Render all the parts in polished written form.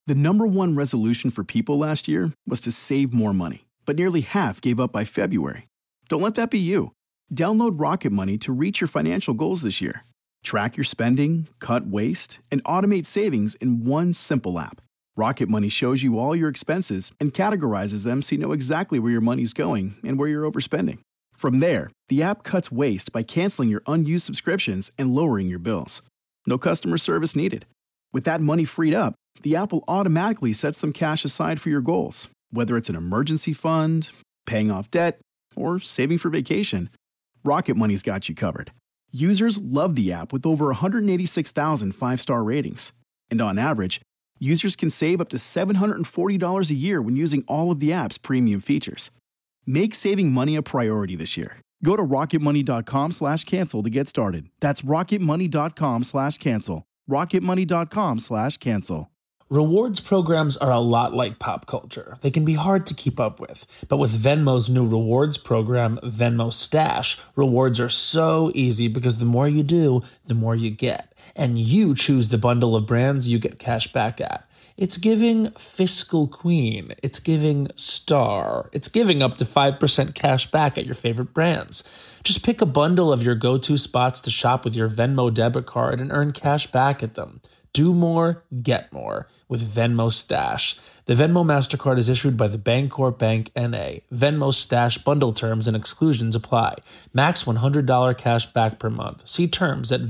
The number one resolution for people last year was to save more money, but nearly half gave up by February. Don't let that be you. Download Rocket Money to reach your financial goals this year. Track your spending, cut waste, and automate savings in one simple app. Rocket Money shows you all your expenses and categorizes them so you know exactly where your money's going and where you're overspending. From there, the app cuts waste by canceling your unused subscriptions and lowering your bills. No customer service needed. With that money freed up, the app will automatically set some cash aside for your goals, whether it's an emergency fund, paying off debt, or saving for vacation. Rocket Money's got you covered. Users love the app with over 186,000 five-star ratings. And on average, users can save up to $740 a year when using all of the app's premium features. Make saving money a priority this year. Go to rocketmoney.com/cancel to get started. That's rocketmoney.com/cancel. rocketmoney.com/cancel. Rewards programs are a lot like pop culture. They can be hard to keep up with. But with Venmo's new rewards program, Venmo Stash, rewards are so easy because the more you do, the more you get. And you choose the bundle of brands you get cash back at. It's giving fiscal queen. It's giving star. It's giving up to 5% cash back at your favorite brands. Just pick a bundle of your go-to spots to shop with your Venmo debit card and earn cash back at them. Do more, get more with Venmo Stash. The Venmo MasterCard is issued by the Bancorp Bank N.A. Venmo Stash bundle terms and exclusions apply. Max $100 cash back per month. See terms at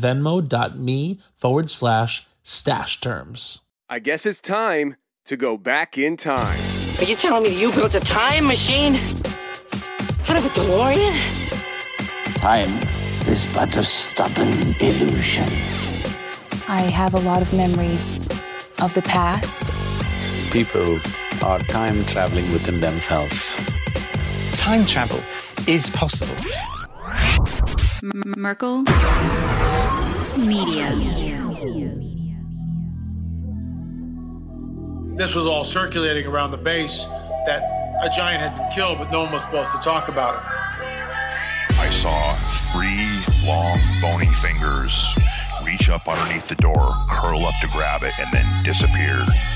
venmo.me/stash terms. I guess it's time to go back in time. Are you telling me you built a time machine? Out of a DeLorean? Time is but a stubborn illusion. I have a lot of memories of the past. People are time traveling within themselves. Time travel is possible. Merkel Media. This was all circulating around the base that a giant had been killed, but no one was supposed to talk about it. I saw 3 long, bony fingers reach up underneath the door, curl up to grab it, and then disappear.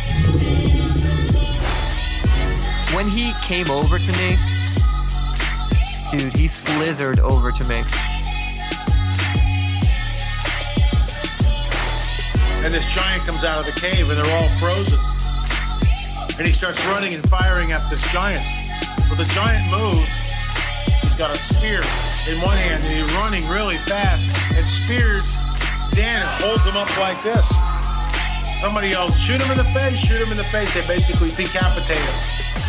When he came over to me, dude, he slithered over to me. And this giant comes out of the cave, and they're all frozen. And he starts running and firing at this giant. Well, the giant moves. He's got a spear in one hand, and he's running really fast and spears Dan and holds him up like this. Somebody else, shoot him in the face, shoot him in the face. They basically decapitate him.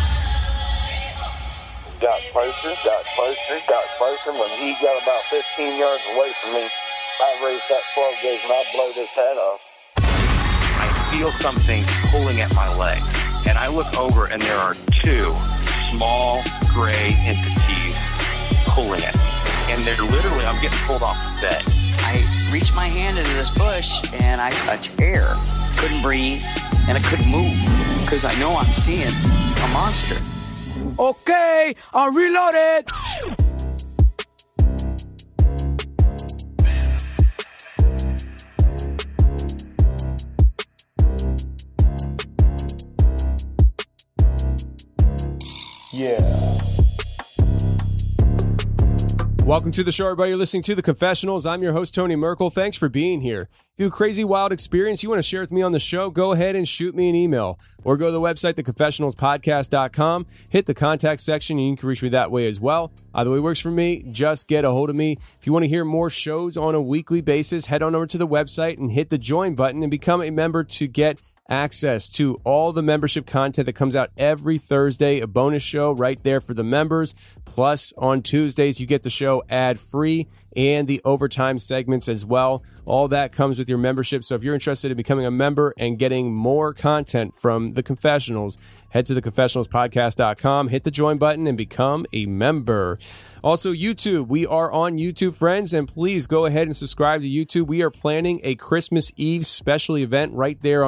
Got closer. When he got about 15 yards away from me, I raised that 12 gauge and I blowed his head off. I feel something pulling at my leg, and I look over and there are 2 small gray entities pulling at me. And they're literally, I'm getting pulled off the bed. I reached my hand into this bush and I touched air. Couldn't breathe and I couldn't move because I know I'm seeing a monster. Okay, I'll reload it. Yeah. Welcome to the show, everybody. You're listening to The Confessionals. I'm your host, Tony Merkel. Thanks for being here. If you have a crazy, wild experience you want to share with me on the show, go ahead and shoot me an email or go to the website, theconfessionalspodcast.com. Hit the contact section, and you can reach me that way as well. Either way works for me. Just get a hold of me. If you want to hear more shows on a weekly basis, head on over to the website and hit the join button and become a member to get access to all the membership content that comes out every Thursday, a bonus show right there for the members. Plus, on Tuesdays, you get the show ad-free and the overtime segments as well. All that comes with your membership. So if you're interested in becoming a member and getting more content from The Confessionals, head to theconfessionalspodcast.com, hit the join button, and become a member. Also, YouTube. We are on YouTube, friends, and please go ahead and subscribe to YouTube. We are planning a Christmas Eve special event right there on YouTube.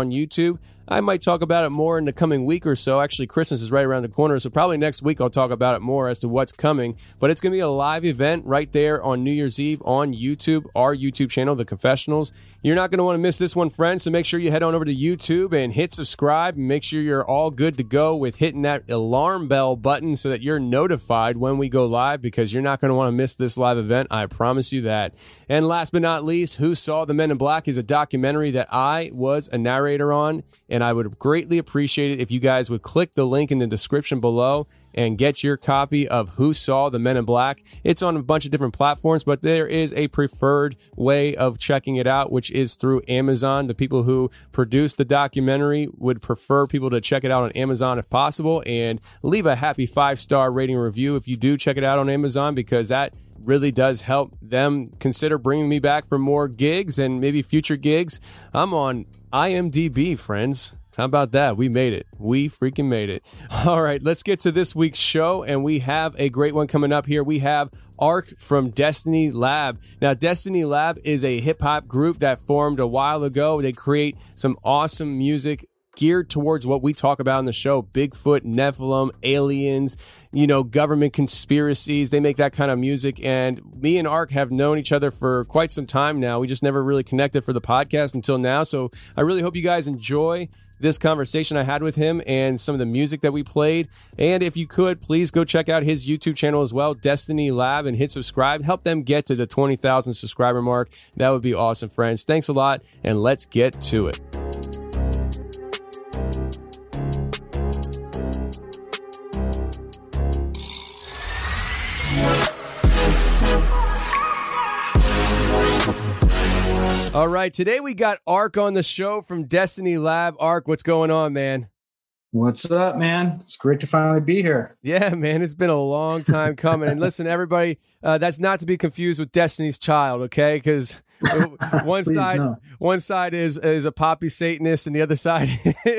YouTube. I might talk about it more in the coming week or so. Actually, Christmas is right around the corner, so probably next week I'll talk about it more as to what's coming. But it's going to be a live event right there on New Year's Eve on YouTube, our YouTube channel, The Confessionals. You're not going to want to miss this one, friends, so make sure you head on over to YouTube and hit subscribe, and make sure you're all good to go with hitting that alarm bell button so that you're notified when we go live, because you're not going to want to miss this live event. I promise you that. And last but not least, Who Saw the Men in Black is a documentary that I was a narrator on, and I would greatly appreciate it if you guys would click the link in the description below and get your copy of Who Saw the Men in Black. It's on a bunch of different platforms, but there is a preferred way of checking it out, which is through Amazon. The people who produced the documentary would prefer people to check it out on Amazon if possible, and leave a happy 5-star rating review if you do check it out on Amazon, because that really does help them consider bringing me back for more gigs and maybe future gigs. I'm on IMDb, friends. How about that? We made it. We freaking made it. All right, let's get to this week's show, and we have a great one coming up here. We have Ark from Destiny Lab. Now, Destiny Lab is a hip-hop group that formed a while ago. They create some awesome music geared towards what we talk about in the show: Bigfoot, Nephilim, aliens, government conspiracies. They make that kind of music, and me and Ark have known each other for quite some time now. We just never really connected for the podcast until now, so I really hope you guys enjoy this conversation I had with him and some of the music that we played. And if you could, please go check out his YouTube channel as well, Destiny Lab, and hit subscribe. Help them get to the 20,000 subscriber mark. That would be awesome, friends. Thanks a lot, and let's get to it. All right, today we got Ark on the show from Destiny Lab. Ark, what's going on, man? What's up, man? It's great to finally be here. Yeah, man, it's been a long time coming. And listen, everybody, that's not to be confused with Destiny's Child, okay? Because one side is a poppy Satanist, and the other side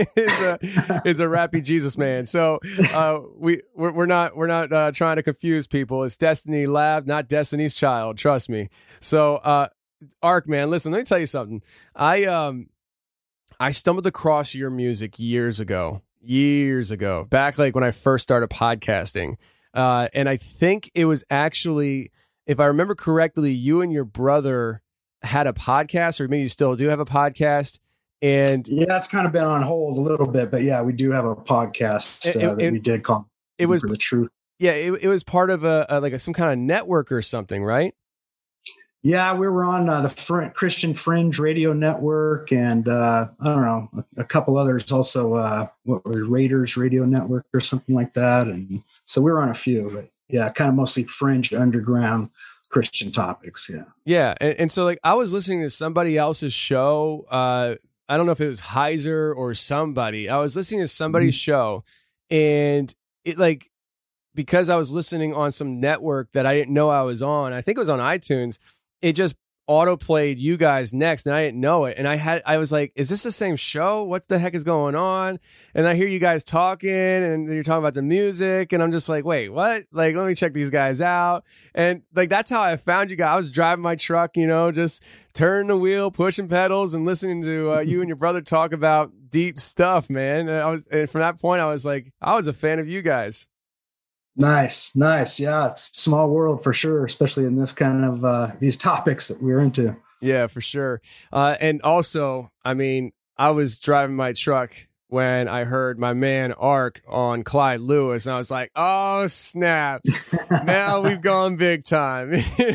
is a rappy Jesus man. So we're not trying to confuse people. It's Destiny Lab, not Destiny's Child. Trust me. So Ark, man, listen, let me tell you something. I stumbled across your music years ago, back like when I first started podcasting. And I think it was actually, if I remember correctly, you and your brother had a podcast, or maybe you still do have a podcast. And yeah, it's kind of been on hold a little bit, but yeah, we do have a podcast that we did call It Was For the Truth. Yeah, it was part of some kind of network or something, right? Yeah, we were on the Christian Fringe Radio Network, and I don't know, a couple others also. Raiders Radio Network or something like that, and so we were on a few. But yeah, kind of mostly fringe, underground Christian topics. Yeah, and so like I was listening to somebody else's show. I don't know if it was Heiser or somebody. I was listening to somebody's show, and it like, because I was listening on some network that I didn't know I was on. I think it was on iTunes. It just auto played you guys next, and I didn't know it. And I was like, is this the same show? What the heck is going on? And I hear you guys talking, and you're talking about the music, and I'm just like, wait, what? Like, let me check these guys out. And like, that's how I found you guys. I was driving my truck, just turning the wheel, pushing pedals, and listening to you and your brother talk about deep stuff, man. And from that point, I was like, I was a fan of you guys. Nice. Yeah, it's a small world for sure, especially in this kind of these topics that we're into. Yeah, for sure. And also, I mean, I was driving my truck when I heard my man Ark on Clyde Lewis, and I was like, oh, snap. Now we've gone big time.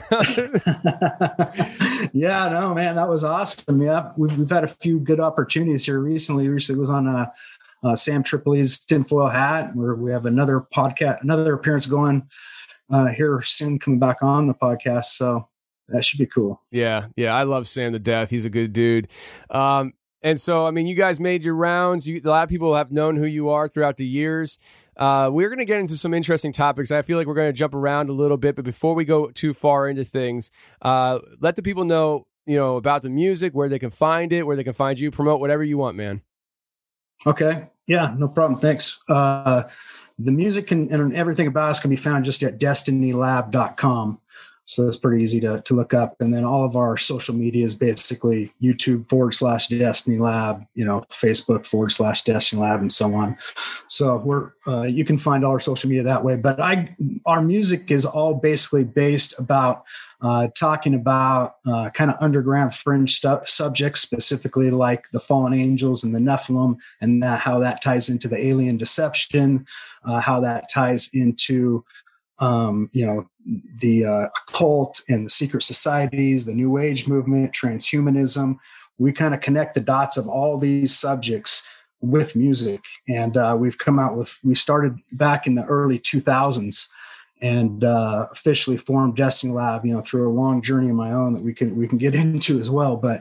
Yeah, no, man, that was awesome. Yeah, we've had a few good opportunities here recently. Recently was on Sam Tripoli's Tinfoil Hat, where we have another podcast, another appearance going here soon, coming back on the podcast. So that should be cool. Yeah. I love Sam to death. He's a good dude. And so, I mean, you guys made your rounds. A lot of people have known who you are throughout the years. We're going to get into some interesting topics. I feel like we're going to jump around a little bit, but before we go too far into things, let the people know, about the music, where they can find it, where they can find you, promote whatever you want, man. Okay. Yeah, no problem. Thanks. The music and everything about us can be found just at destinylab.com. So it's pretty easy to look up. And then all of our social media is basically YouTube/Destiny Lab, Facebook /Destiny Lab, and so on. So you can find all our social media that way. But our music is all basically based about talking about kind of underground fringe subjects, specifically like the fallen angels and the Nephilim, and how that ties into the alien deception, how that ties into the occult and the secret societies, the New Age movement, transhumanism. We kind of connect the dots of all these subjects with music. And we started back in the early 2000s and officially formed Destiny Lab, through a long journey of my own that we can get into as well. But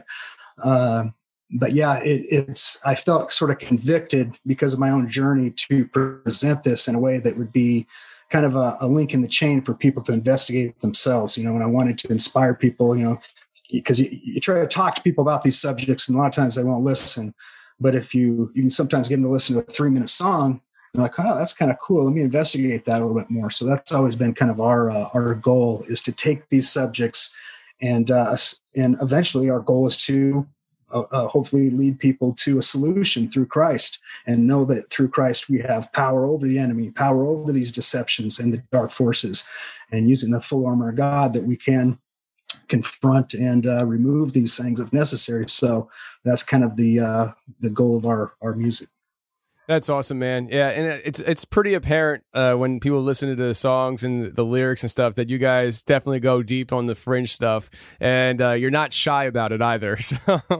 yeah, I felt sort of convicted because of my own journey to present this in a way that would be kind of a link in the chain for people to investigate themselves, and I wanted to inspire people, because you try to talk to people about these subjects and a lot of times they won't listen. But if you can sometimes get them to listen to a 3-minute song, they're like, oh, that's kind of cool. Let me investigate that a little bit more. So that's always been kind of our goal, is to take these subjects and eventually our goal is to hopefully lead people to a solution through Christ, and know that through Christ we have power over the enemy, power over these deceptions and the dark forces, and using the full armor of God that we can confront and remove these things if necessary. So that's kind of the goal of our music. That's awesome, man. Yeah, and it's pretty apparent when people listen to the songs and the lyrics and stuff that you guys definitely go deep on the fringe stuff, and you're not shy about it either. So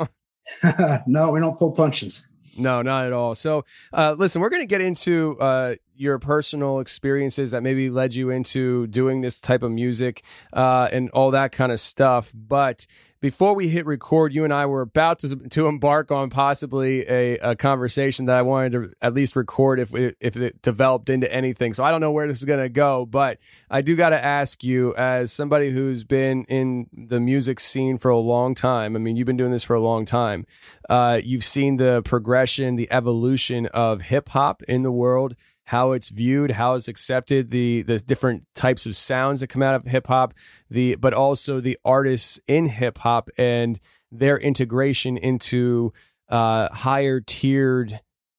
no, we don't pull punches. No, not at all. So listen, we're going to get into your personal experiences that maybe led you into doing this type of music and all that kind of stuff. But before we hit record, you and I were about to embark on possibly a conversation that I wanted to at least record if it developed into anything. So I don't know where this is going to go, but I do got to ask you, as somebody who's been in the music scene for a long time, I mean, you've been doing this for a long time. You've seen the progression, the evolution of hip hop in the world, how it's viewed, how it's accepted, the different types of sounds that come out of hip hop, but also the artists in hip hop and their integration into higher tiered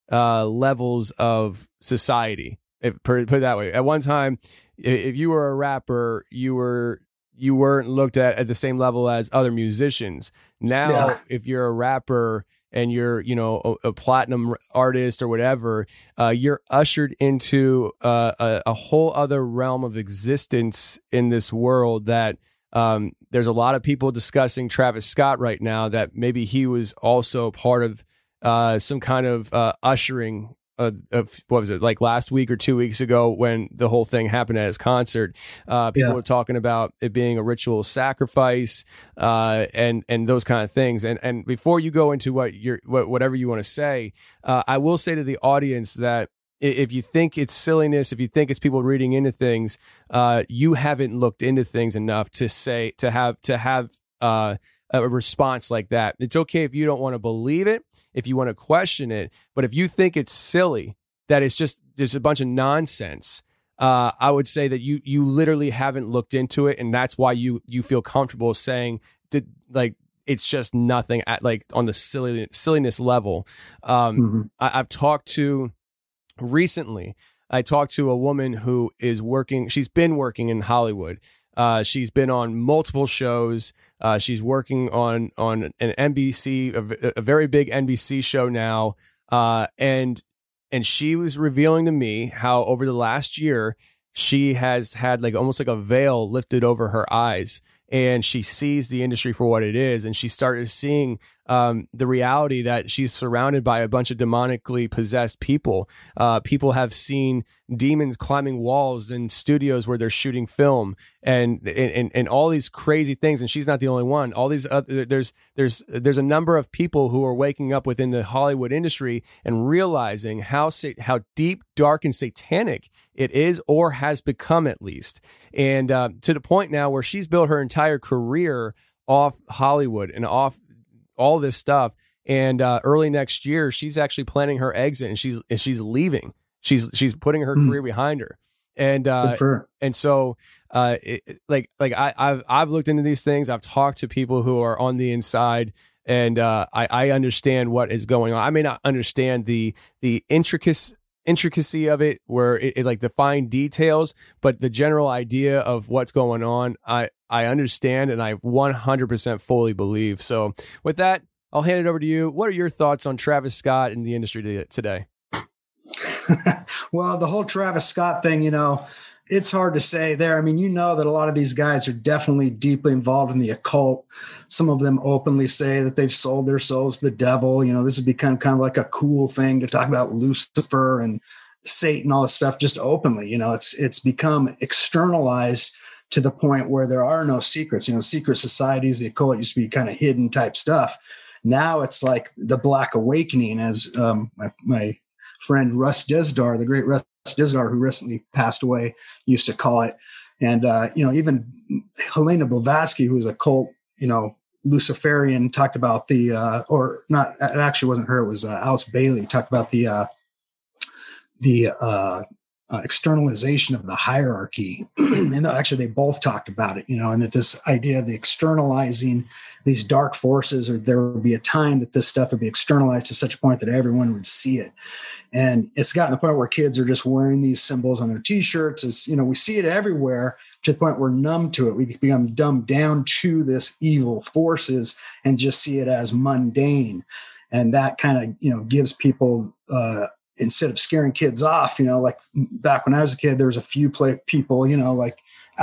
levels of society. Put it that way. At one time, if you were a rapper, you weren't looked at the same level as other musicians. Now, if you're a rapper and you're, a platinum artist or whatever, you're ushered into a whole other realm of existence in this world that there's a lot of people discussing Travis Scott right now, that maybe he was also part of some kind of ushering of what was it, like last week or 2 weeks ago when the whole thing happened at his concert. People were talking about it being a ritual sacrifice and those kind of things. And before you go into whatever you want to say, I will say to the audience that if you think it's silliness, if you think it's people reading into things, you haven't looked into things enough to have a response like that. It's okay if you don't want to believe it, if you want to question it, but if you think it's silly, that it's just a bunch of nonsense, I would say that you literally haven't looked into it, and that's why you feel comfortable saying that, like, it's just nothing at, like, on the silliness level. I've talked to recently. I talked to a woman who is working. She's been working in Hollywood. She's been on multiple shows. She's working on an NBC, a very big NBC show now. And she was revealing to me how over the last year, she has had like almost like a veil lifted over her eyes, and she sees the industry for what it is. And she started seeing the reality that she's surrounded by a bunch of demonically possessed people. People have seen demons climbing walls in studios where they're shooting film, and all these crazy things. And she's not the only one. All these there's a number of people who are waking up within the Hollywood industry and realizing how deep, dark, and satanic it is, or has become at least. And to the point now where she's built her entire career off Hollywood and off all this stuff. And early next year, she's actually planning her exit, and she's leaving. She's putting her career behind her. And so I've looked into these things. I've talked to people who are on the inside, and I understand what is going on. I may not understand the intricacy of it, where it like the fine details, but the general idea of what's going on, I understand, and I 100% fully believe. So with that, I'll hand it over to you. What are your thoughts on Travis Scott in the industry today? Well, the whole Travis Scott thing, it's hard to say there. I mean, that a lot of these guys are definitely deeply involved in the occult. Some of them openly say that they've sold their souls to the devil. This has become kind of like a cool thing to talk about Lucifer and Satan, all this stuff, just openly. It's become externalized to the point where there are no secrets. Secret societies, the occult used to be kind of hidden type stuff. Now it's like the Black Awakening, as my friend Russ Dizdar, the great Russ Dizdar, who recently passed away, used to call it. And, even Helena Blavatsky, who was a cult, Luciferian, talked about it actually wasn't her, it was Alice Bailey, talked about the externalization of the hierarchy. And actually they both talked about it, and that this idea of the externalizing these dark forces, or there would be a time that this stuff would be externalized to such a point that everyone would see it. And it's gotten to the point where kids are just wearing these symbols on their t-shirts. It's, we see it everywhere, to the point we're numb to it. We become dumbed down to this evil forces and just see it as mundane. And that kind of, gives people, instead of scaring kids off, like back when I was a kid, there was a few people, like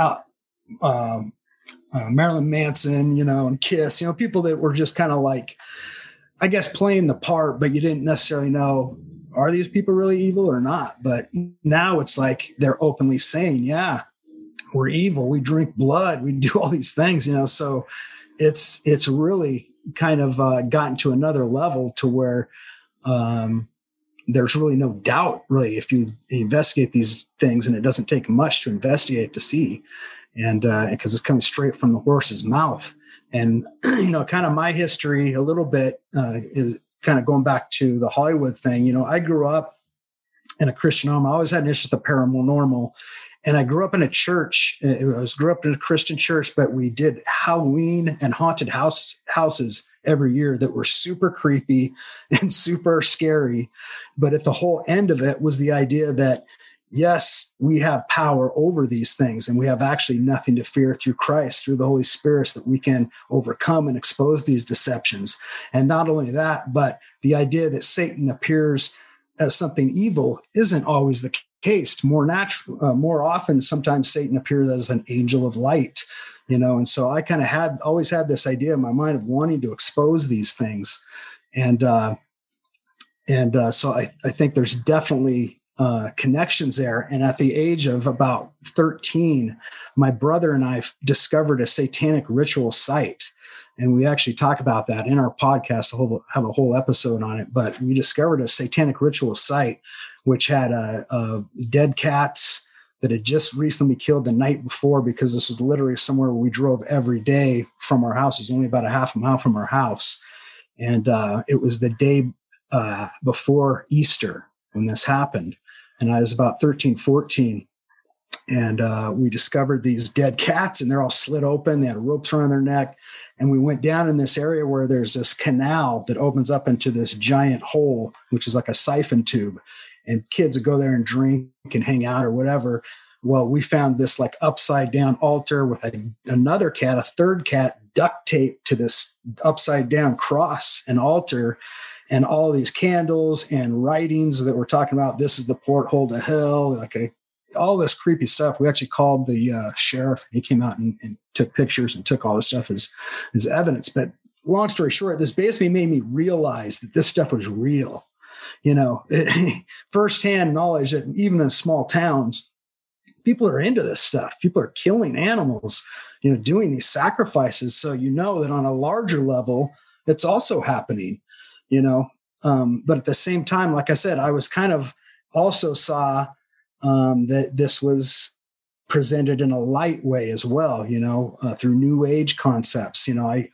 Marilyn Manson, and Kiss, people that were just kind of like, I guess, playing the part, but you didn't necessarily know, are these people really evil or not? But now it's like they're openly saying, yeah, we're evil. We drink blood. We do all these things, so it's really kind of gotten to another level to where, there's really no doubt, really, if you investigate these things, and it doesn't take much to investigate to see, and because it's coming straight from the horse's mouth. And, kind of my history a little bit is kind of going back to the Hollywood thing. I grew up in a Christian home. I always had an issue with the paranormal. And I grew up in a church. I grew up in a Christian church, but we did Halloween and haunted houses every year that were super creepy and super scary. But at the whole end of it was the idea that, yes, we have power over these things, and we have actually nothing to fear through Christ, through the Holy Spirit, so that we can overcome and expose these deceptions. And not only that, but the idea that Satan appears as something evil isn't always the case. More often, sometimes Satan appears as an angel of light, and so I kind of always had this idea in my mind of wanting to expose these things. And so I think there's definitely connections there. And at the age of about 13, my brother and I discovered a satanic ritual site. And we actually talk about that in our podcast. Have a whole episode on it. But we discovered a satanic ritual site, which had dead cats that had just recently killed the night before, because this was literally somewhere where we drove every day from our house. It was only about a half a mile from our house. And it was the day before Easter when this happened. And I was about 13, 14. And we discovered these dead cats, and they're all slit open. They had ropes around their neck. And we went down in this area where there's this canal that opens up into this giant hole, which is like a siphon tube. And kids would go there and drink and hang out or whatever. Well, we found this like upside down altar with another cat, a third cat, duct taped to this upside down cross and altar, and all these candles and writings that we're talking about. This is the porthole to hell, all this creepy stuff. We actually called the sheriff. He came out and took pictures and took all this stuff as evidence. But long story short, this basically made me realize that this stuff was real. Firsthand knowledge that even in small towns, people are into this stuff. People are killing animals, doing these sacrifices. So that on a larger level, it's also happening, but at the same time, like I said, I was kind of also saw that this was presented in a light way as well, through new age concepts.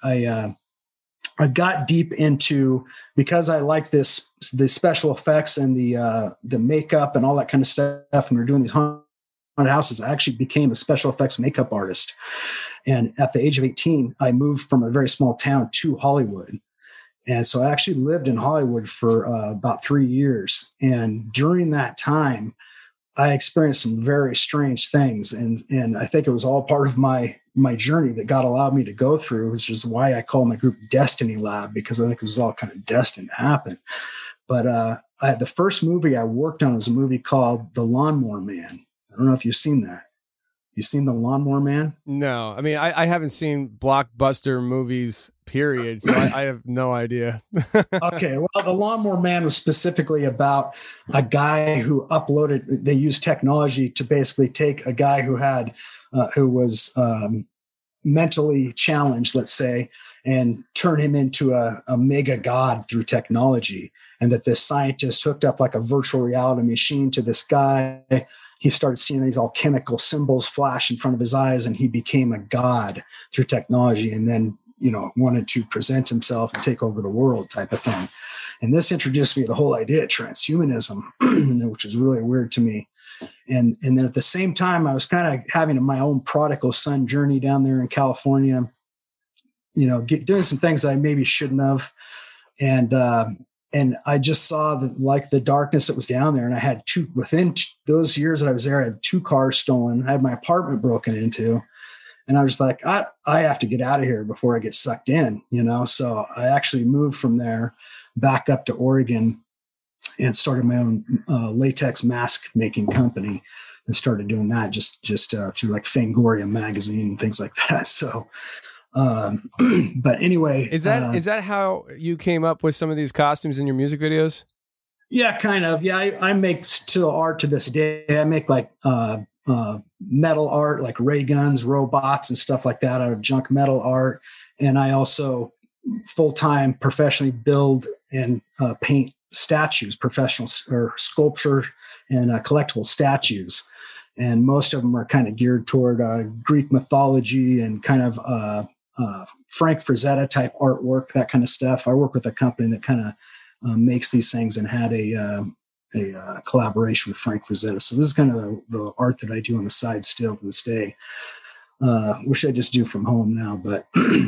I got deep into, because I like the special effects and the makeup and all that kind of stuff. And we were doing these haunted haunted houses, I actually became a special effects makeup artist. And at the age of 18, I moved from a very small town to Hollywood. And so I actually lived in Hollywood for about 3 years. And during that time, I experienced some very strange things. And I think it was all part of my journey that God allowed me to go through, which is why I call my group Destiny Lab, because I think it was all kind of destined to happen. But the first movie I worked on was a movie called The Lawnmower Man. I don't know if you've seen that. You seen The Lawnmower Man? No. I mean, I haven't seen blockbuster movies, period, so I have no idea. Okay. Well, The Lawnmower Man was specifically about a guy who they used technology to basically take a guy who was mentally challenged, let's say, and turn him into a mega god through technology. And that this scientist hooked up like a virtual reality machine to this guy. He started seeing these alchemical symbols flash in front of his eyes, and he became a god through technology, and then, wanted to present himself and take over the world type of thing. And this introduced me to the whole idea of transhumanism, which is really weird to me. And then at the same time, I was kind of having my own prodigal son journey down there in California, doing some things that I maybe shouldn't have. And I just saw the darkness that was down there. And I had within those years that I was there, I had 2 cars stolen. I had my apartment broken into. And I was like, I have to get out of here before I get sucked in, So I actually moved from there back up to Oregon and started my own latex mask making company, and started doing that just through like Fangoria magazine and things like that. So, but anyway, is that how you came up with some of these costumes in your music videos? Yeah, kind of. Yeah, I make still art to this day. I make like metal art, like ray guns, robots, and stuff like that out of junk metal art. And I also full-time professionally build and paint statues, professional or sculpture and collectible statues. And most of them are kind of geared toward Greek mythology and kind of Frank Frazetta type artwork, that kind of stuff. I work with a company that kind of makes these things, and had a collaboration with Frank Frazetta. So this is kind of the art that I do on the side still to this day, which I just do from home now. But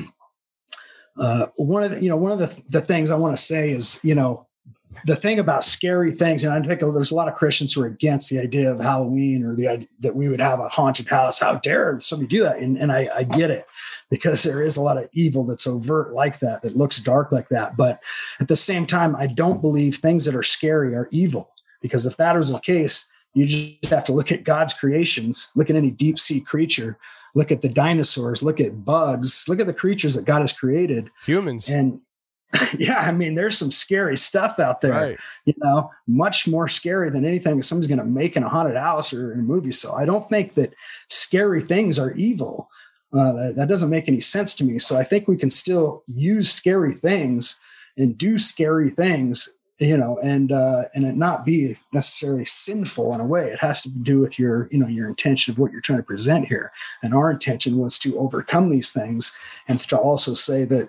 one of the things I want to say is, the thing about scary things, and I think there's a lot of Christians who are against the idea of Halloween, or the idea that we would have a haunted house. How dare somebody do that? And I get it, because there is a lot of evil that's overt like that, that looks dark like that. But at the same time, I don't believe things that are scary are evil, because if that was the case, you just have to look at God's creations, look at any deep sea creature, look at the dinosaurs, look at bugs, look at the creatures that God has created. Humans. And yeah, I mean, there's some scary stuff out there, right. Much more scary than anything that somebody's going to make in a haunted house or in a movie. So I don't think that scary things are evil. That doesn't make any sense to me. So I think we can still use scary things and do scary things, and it not be necessarily sinful in a way. It has to do with your intention of what you're trying to present here. And our intention was to overcome these things, and to also say that,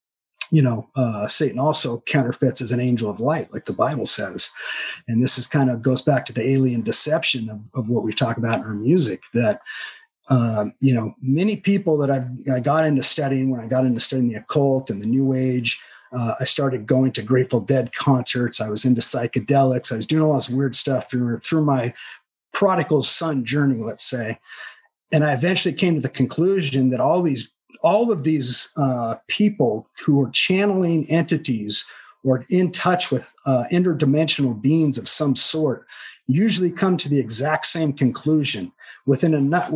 Satan also counterfeits as an angel of light, like the Bible says. And this is kind of goes back to the alien deception of what we talk about in our music, that, many people that I got into studying, when I got into studying the occult and the New Age, I started going to Grateful Dead concerts. I was into psychedelics. I was doing all this weird stuff through my prodigal son journey, let's say. And I eventually came to the conclusion that all of these people who are channeling entities or in touch with interdimensional beings of some sort usually come to the exact same conclusion with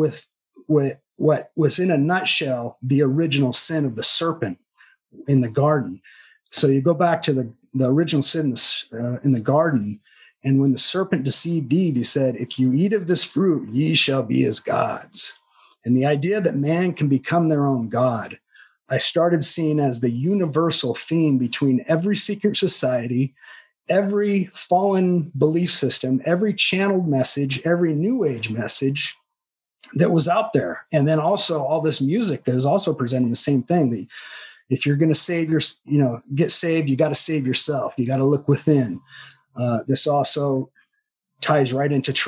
what was in a nutshell the original sin of the serpent in the garden. So you go back to the original sin in the garden, and when the serpent deceived Eve, he said, "If you eat of this fruit, ye shall be as gods." And the idea that man can become their own God, I started seeing as the universal theme between every secret society, every fallen belief system, every channeled message, every New Age message that was out there. And then also all this music that is also presenting the same thing. If you're going to get saved, you got to save yourself. You got to look within. This also ties right into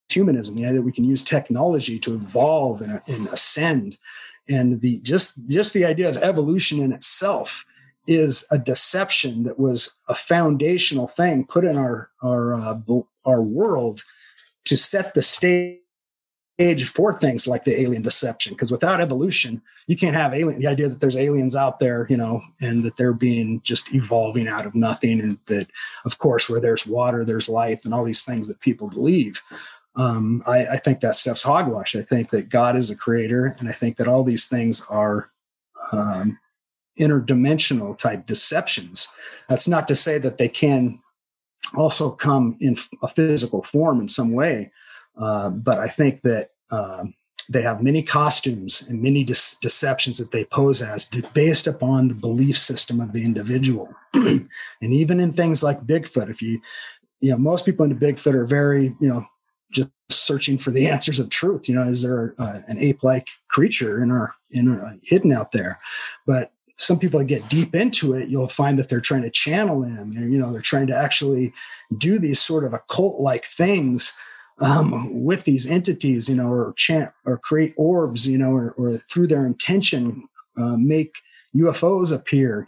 transhumanism, the idea that we can use technology to evolve and ascend. And just the idea of evolution in itself is a deception that was a foundational thing put in our world to set the stage for things like the alien deception. Because without evolution, you can't have the idea that there's aliens out there, and that they're being just evolving out of nothing. And that, of course, where there's water, there's life, and all these things that people believe. I think that stuff's hogwash. I think that God is a creator, and I think that all these things are interdimensional type deceptions. That's not to say that they can also come in a physical form in some way, but I think that they have many costumes and many deceptions that they pose as based upon the belief system of the individual. And even in things like Bigfoot, most people into Bigfoot are very, just searching for the answers of truth. Is there an ape-like creature hidden out there? But some people that get deep into it, you'll find that they're trying to channel him, and they're trying to actually do these sort of occult-like things with these entities, or chant or create orbs, or through their intention make UFOs appear,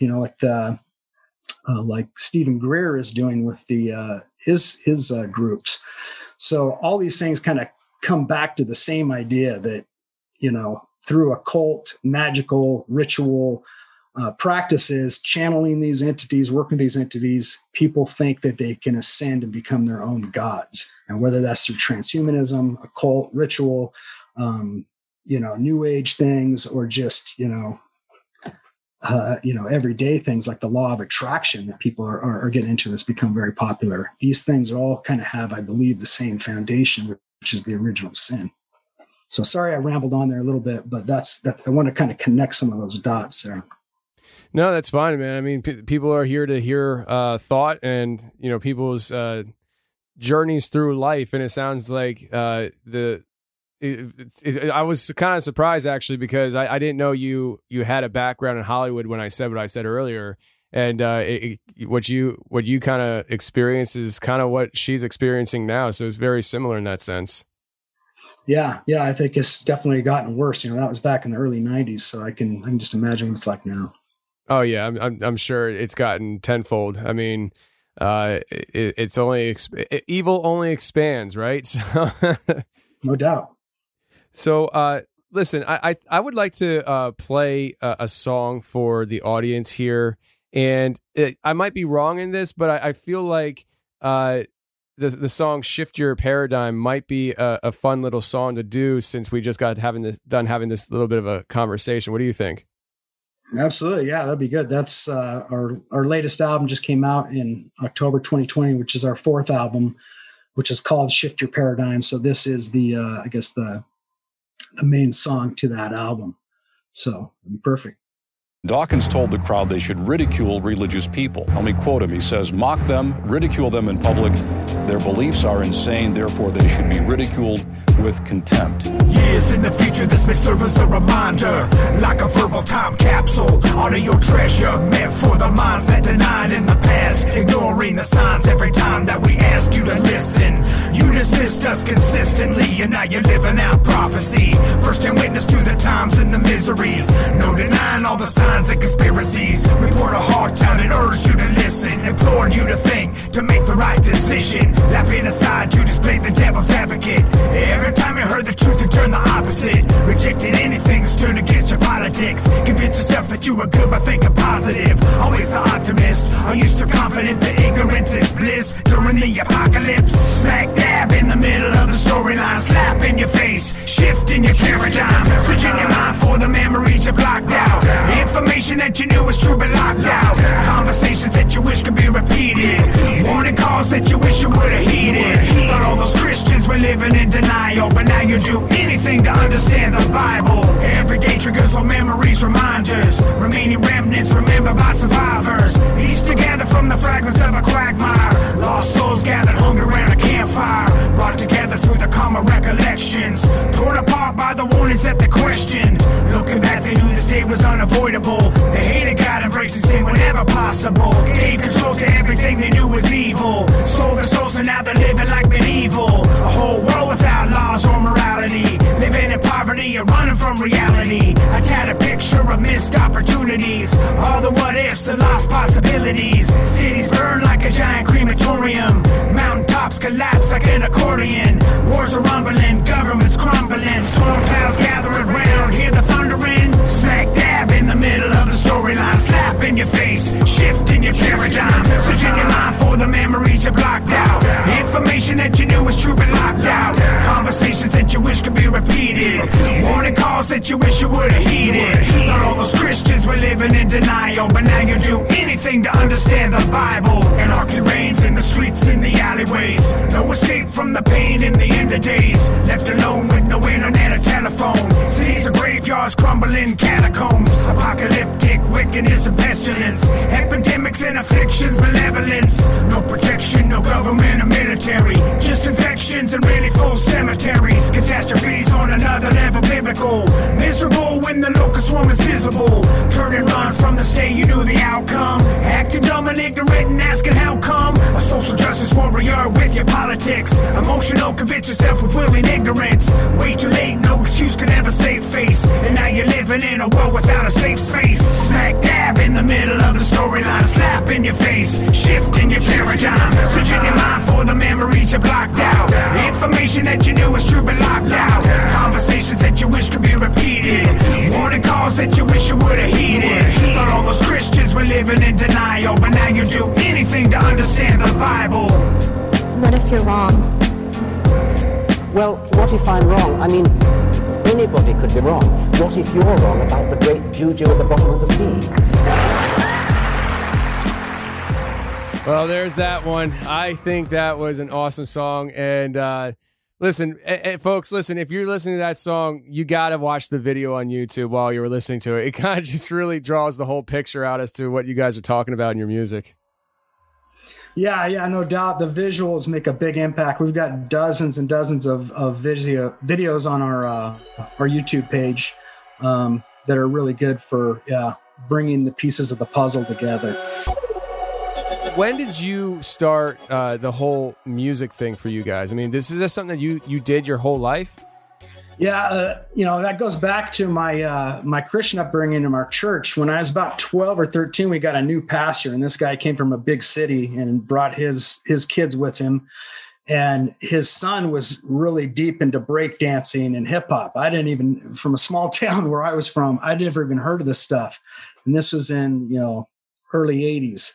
like Stephen Greer is doing with his groups. So all these things kind of come back to the same idea that, through occult, magical, ritual practices, channeling these entities, working with these entities, people think that they can ascend and become their own gods. And whether that's through transhumanism, occult, ritual, new age things, or just, everyday things like the law of attraction that people are getting into has become very popular. These things all kind of have, I believe, the same foundation, which is the original sin. So sorry I rambled on there a little bit, but I want to kind of connect some of those dots there. No, that's fine, man. I mean, people are here to hear thought and, people's journeys through life. And it sounds like I was kind of surprised, actually, because I didn't know you had a background in Hollywood when I said what I said earlier. And what you kind of experience is kind of what she's experiencing now. So it's very similar in that sense. Yeah. I think it's definitely gotten worse. That was back in the early 90s. So I can just imagine what it's like now. Oh yeah, I'm sure it's gotten tenfold. I mean, it's only evil only expands, right? So no doubt. So listen, I would like to play a song for the audience here, and I might be wrong in this, but I feel like the song "Shift Your Paradigm" might be a fun little song to do since we just got having this little bit of a conversation. What do you think? Absolutely. Yeah, that'd be good. That's our latest album just came out in October 2020, which is our fourth album, which is called Shift Your Paradigm. So this is the main song to that album. So it'd be perfect. Dawkins told the crowd they should ridicule religious people. Let me quote him. He says, "Mock them, ridicule them in public. Their beliefs are insane, therefore they should be ridiculed with contempt." Years in the future, this may serve as a reminder, like a verbal time capsule. Honor your treasure, meant for the minds that denied in the past, ignoring the signs every time that we ask you to listen. You dismissed us consistently, and now you're living out prophecy. First-hand witness to the times and the miseries. No denying all the signs and conspiracies. We poured a heart out and urged you to listen, implored you to think, to make the right decision. Laughing aside, you just played the devil's advocate. Every time you heard the truth, you turned the opposite. Rejected anything that stood against your politics. Convinced yourself that you were good by thinking positive. Always the optimist, unused to confident that ignorance is bliss. During the apocalypse, smack dab in the middle of the storyline. Slap in your face, shift in your paradigm. Switching your mind for the memories you blocked out. Information that you knew was true but locked out. Conversations that you wish could be repeated. Warning calls that you wish you would have heeded. Thought all those Christians were living in denial, but now you do anything to understand the Bible. Every day triggers old memories, reminders. Remaining remnants remembered by survivors. Pieced together from the fragments of a quagmire. Lost souls gathered hungry around a campfire. Brought together through the common recollections. Torn apart by the warnings that they questioned. Looking back, they knew this day was unavoidable. They hated God, embracing sin whenever possible. Gave control to everything they knew was evil. Sold their souls and now they're living like medieval. A whole world without erasure of missed opportunities. All the what ifs and lost possibilities. Cities burn like a giant crematorium. Mountaintops collapse like an accordion. Wars are rumbling, governments crumbling. Storm clouds gather around, hear the thundering. Smack dab in the middle of the storyline. Slap in your face, shift in your paradigm. Searching your mind for the memories you blocked out. Information that you knew was true but locked out. Conversations that you wish could be repeated. Warning calls that you wish you would have heeded. Thought all those Christians were living in denial, but now you do anything to understand the Bible. Anarchy reigns in the streets, in the alleyways. No escape from the pain in the end of days. Left alone with no internet or telephone. Cities are graveyards, crumbling catacombs. Apocalyptic wickedness and pestilence. Epidemics and afflictions, malevolence. No protection, no government or military. Just infections and really full cemeteries. Catastrophes on another level biblical. Miserable when the locust swarm is visible. Turn and run from the state, you knew the outcome. Acting dumb and ignorant and asking how come. A social justice warrior with your politics. Emotional, convince yourself with willing ignorance. Way too late, no excuse could ever save face. And now you're living in a world without a safe space. Smack dab in the middle of the storyline. Slap in your face, shift in your paradigm. Searching your mind for the memories you blocked out. Information that you knew was true but locked out. Conversations that you wish could be repeated. Warning calls that you wish you would have heeded. Thought all those Christians were living in denial, but now you do anything to understand the Bible. What if you're wrong? Well, what if I'm wrong? I mean, anybody could be wrong. What if you're wrong about the great juju at the bottom of the sea? Well, there's that one. I think that was an awesome song. And listen, folks, listen, if you're listening to that song, you got to watch the video on YouTube while you're listening to it. It kind of just really draws the whole picture out as to what you guys are talking about in your music. Yeah, no doubt. The visuals make a big impact. We've got dozens and dozens of videos on our YouTube page that are really good for bringing the pieces of the puzzle together. When did you start the whole music thing for you guys? I mean, is this something that you did your whole life? Yeah, that goes back to my Christian upbringing in our church. When I was about 12 or 13, we got a new pastor, and this guy came from a big city and brought his kids with him. And his son was really deep into breakdancing and hip hop. I didn't even, from a small town where I was from, I'd never even heard of this stuff. And this was in, early 80s.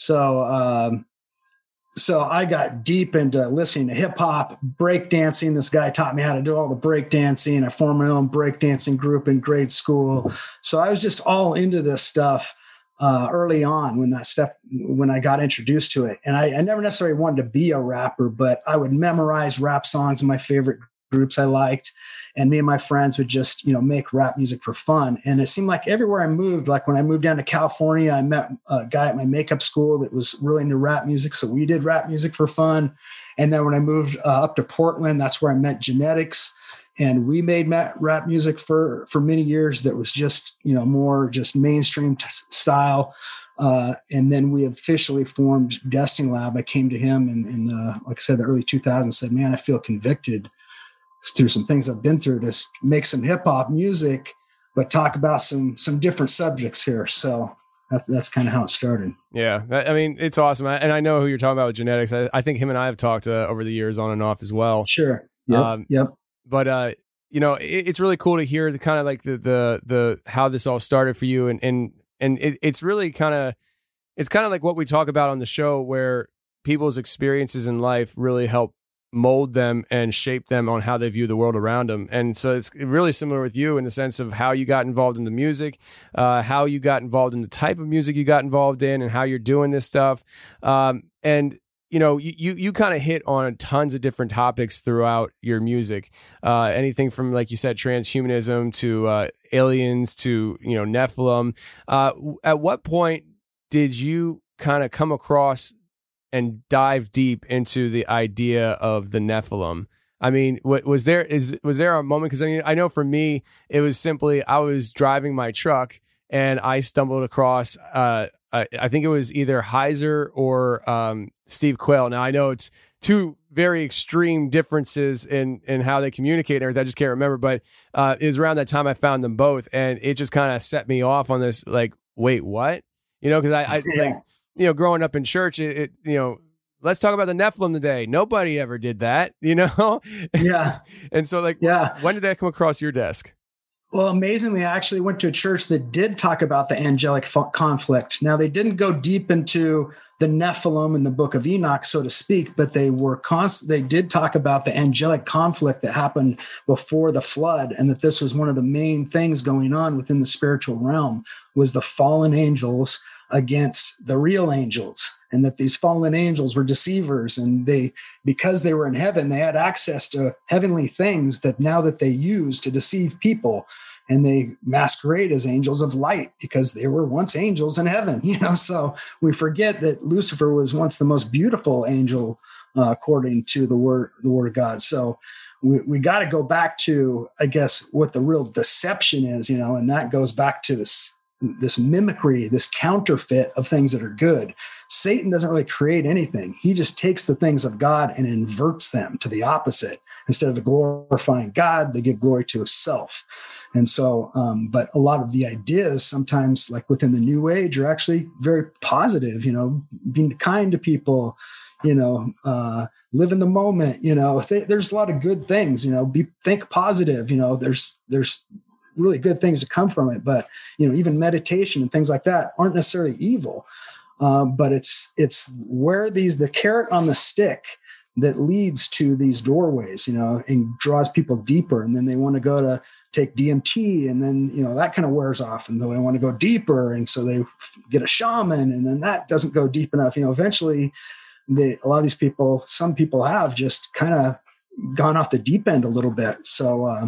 So I got deep into listening to hip hop, breakdancing. This guy taught me how to do all the breakdancing. I formed my own breakdancing group in grade school. So I was just all into this stuff early on when I got introduced to it. And I never necessarily wanted to be a rapper, but I would memorize rap songs of my favorite groups I liked. And me and my friends would just, make rap music for fun. And it seemed like everywhere I moved, like when I moved down to California, I met a guy at my makeup school that was really into rap music. So we did rap music for fun. And then when I moved up to Portland, that's where I met Genetics. And we made rap music for many years that was just, more just mainstream style. And then we officially formed Destiny Lab. I came to him in like I said, the early 2000s and said, man, I feel convicted through some things I've been through to make some hip hop music, but talk about some different subjects here. So that's kind of how it started. Yeah. I mean, it's awesome. And I know who you're talking about with Genetics. I think him and I have talked over the years on and off as well. Sure. Yep. But, it's really cool to hear the kind of like the how this all started for you. And it's really it's kind of like what we talk about on the show, where people's experiences in life really help mold them and shape them on how they view the world around them. And so it's really similar with you in the sense of how you got involved in the music, how you got involved in the type of music you got involved in, and how you're doing this stuff. And you kind of hit on tons of different topics throughout your music. Anything from, like you said, transhumanism to aliens to, Nephilim. At what point did you kind of come across and dive deep into the idea of the Nephilim? I mean, was there a moment? Because I know for me, it was simply I was driving my truck and I stumbled across. I think it was either Heiser or Steve Quayle. Now I know it's two very extreme differences in how they communicate and everything. I just can't remember, but it was around that time I found them both, and it just kind of set me off on this, like, wait, what? Because I like, growing up in church, it let's talk about the Nephilim today. Nobody ever did that, Yeah. And so, like, when did that come across your desk? Well, amazingly, I actually went to a church that did talk about the angelic conflict. Now, they didn't go deep into the Nephilim in the book of Enoch, so to speak, but they did talk about the angelic conflict that happened before the flood, and that this was one of the main things going on within the spiritual realm, was the fallen angels against the real angels, and that these fallen angels were deceivers, and because they were in heaven, they had access to heavenly things that now that they use to deceive people, and they masquerade as angels of light because they were once angels in heaven. So we forget that Lucifer was once the most beautiful angel, according to the word of God. So we got to go back to, I guess, what the real deception is, and that goes back to this mimicry, this counterfeit of things that are good. Satan doesn't really create anything. He just takes the things of God and inverts them to the opposite. Instead of glorifying God, they give glory to himself. And so, but a lot of the ideas sometimes, like within the New Age, are actually very positive, being kind to people, live in the moment, there's a lot of good things, think positive, there's really good things to come from it. But, even meditation and things like that aren't necessarily evil. But it's where the carrot on the stick that leads to these doorways, and draws people deeper. And then they want to go to take DMT, and then, that kind of wears off, and they want to go deeper. And so they get a shaman, and then that doesn't go deep enough. Eventually a lot of these people, some people have just kind of gone off the deep end a little bit. So,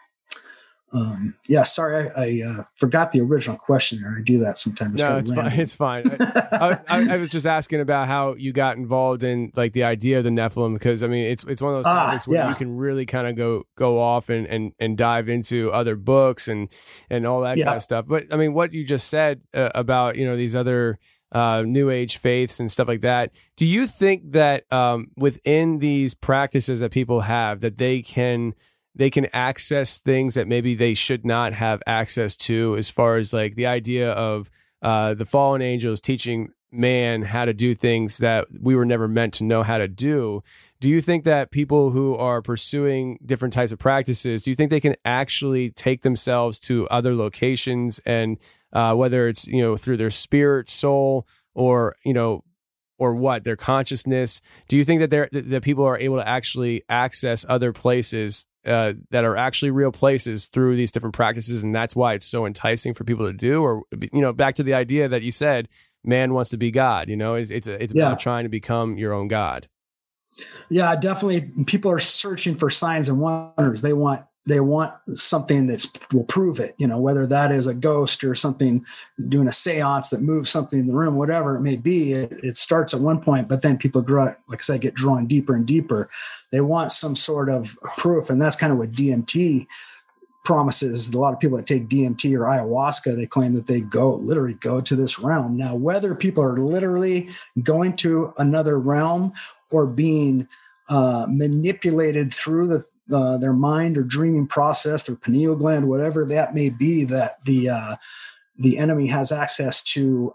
sorry, I forgot the original question there. I do that sometimes. No, it's fine. It's fine. I was just asking about how you got involved in, like, the idea of the Nephilim, because I mean, it's one of those topics where you can really kind of go off and dive into other books and all that kind of stuff. But I mean, what you just said about, these other New Age faiths and stuff like that, do you think that within these practices that people have, that they can access things that maybe they should not have access to, as far as like the idea of the fallen angels teaching man how to do things that we were never meant to know how to do? Do you think that people who are pursuing different types of practices, do you think they can actually take themselves to other locations, and whether it's, through their spirit, soul, or, or what, their consciousness? Do you think that that people are able to actually access other places that are actually real places through these different practices, and that's why it's so enticing for people to do? Or, back to the idea that you said, man wants to be God, it's about trying to become your own God. Yeah, definitely. People are searching for signs and wonders. They want something that will prove it, whether that is a ghost or something doing a seance that moves something in the room, whatever it may be. It starts at one point, but then people like I said, get drawn deeper and deeper. They want some sort of proof. And that's kind of what DMT promises. A lot of people that take DMT or ayahuasca, they claim that they literally go to this realm. Now, whether people are literally going to another realm or being manipulated through their mind or dreaming process, their pineal gland, whatever that may be, that the enemy has access to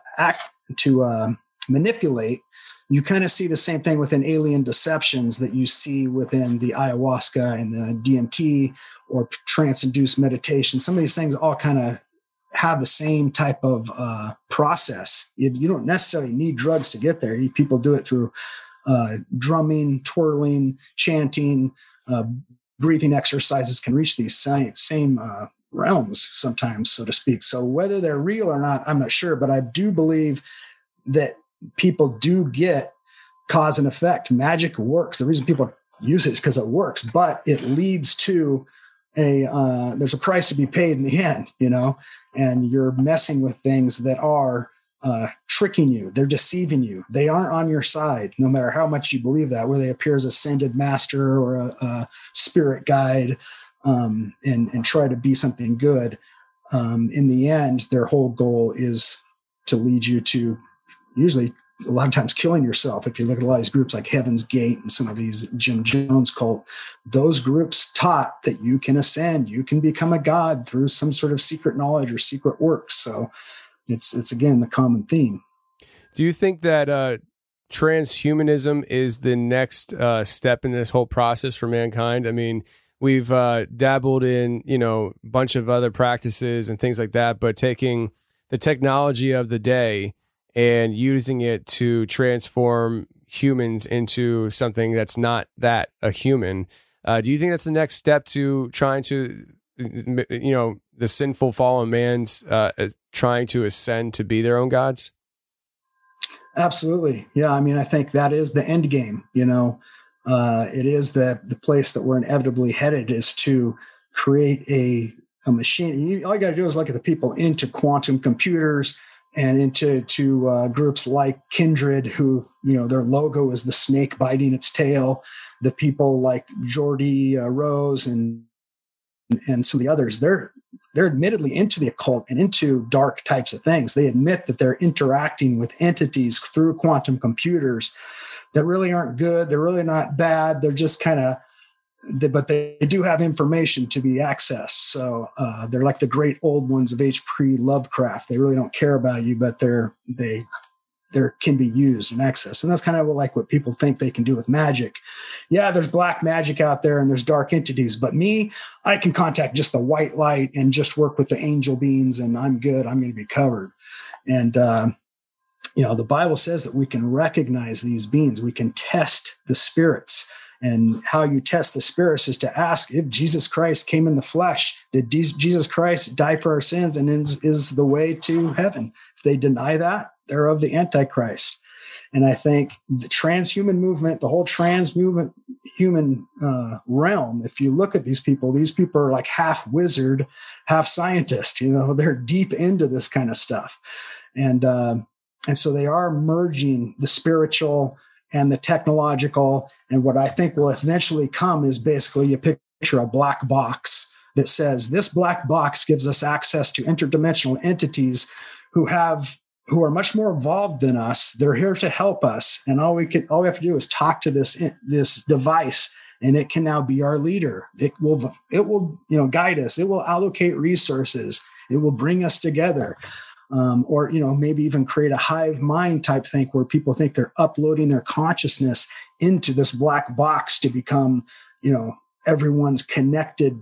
manipulate, you kind of see the same thing within alien deceptions that you see within the ayahuasca and the DMT or trance-induced meditation. Some of these things all kind of have the same type of process. You don't necessarily need drugs to get there. People do it through drumming, twirling, chanting, breathing exercises can reach these same realms sometimes, so to speak. So whether they're real or not, I'm not sure, but I do believe that people do get cause and effect. Magic works. The reason people use it is because it works, but it leads to there's a price to be paid in the end, and you're messing with things that are tricking you. They're deceiving you. They aren't on your side, no matter how much you believe that, where they appear as ascended master or a spirit guide, and try to be something good. In the end, their whole goal is to lead you to usually a lot of times killing yourself. If you look at a lot of these groups like Heaven's Gate and some of these Jim Jones cult, those groups taught that you can ascend, you can become a god through some sort of secret knowledge or secret work. So it's again, the common theme. Do you think that transhumanism is the next step in this whole process for mankind? I mean, we've dabbled in, a bunch of other practices and things like that, but taking the technology of the day and using it to transform humans into something that's not that a human. Do you think that's the next step to trying to, the sinful fallen man's trying to ascend to be their own gods? Absolutely. Yeah. I mean, I think that is the end game. It is the place that we're inevitably headed, is to create a machine. All you got to do is look at the people into quantum computers and into groups like Kindred, who, their logo is the snake biting its tail. The people like Geordie Rose and some of the others, they're admittedly into the occult and into dark types of things. They admit that they're interacting with entities through quantum computers that really aren't good. They're really not bad. They're just but they do have information to be accessed. So they're like the great old ones of H.P. Lovecraft. They really don't care about you, but they can be used and accessed. And that's kind of like what people think they can do with magic. Yeah, there's black magic out there and there's dark entities, but I can contact just the white light and just work with the angel beings, and I'm good. I'm going to be covered. And, the Bible says that we can recognize these beings. We can test the spirits. And how you test the spirits is to ask if Jesus Christ came in the flesh. Did Jesus Christ die for our sins and is the way to heaven? If they deny that, they're of the Antichrist. And I think the transhuman movement, the whole transhuman realm, if you look at these people are like half wizard, half scientist. They're deep into this kind of stuff. And so they are merging the spiritual and the technological. And what I think will eventually come is basically you picture a black box that says this black box gives us access to interdimensional entities who are much more evolved than us. They're here to help us. And all we have to do is talk to this device, and it can now be our leader. It will guide us. It will allocate resources. It will bring us together. Or maybe even create a hive mind type thing where people think they're uploading their consciousness into this black box to become, everyone's connected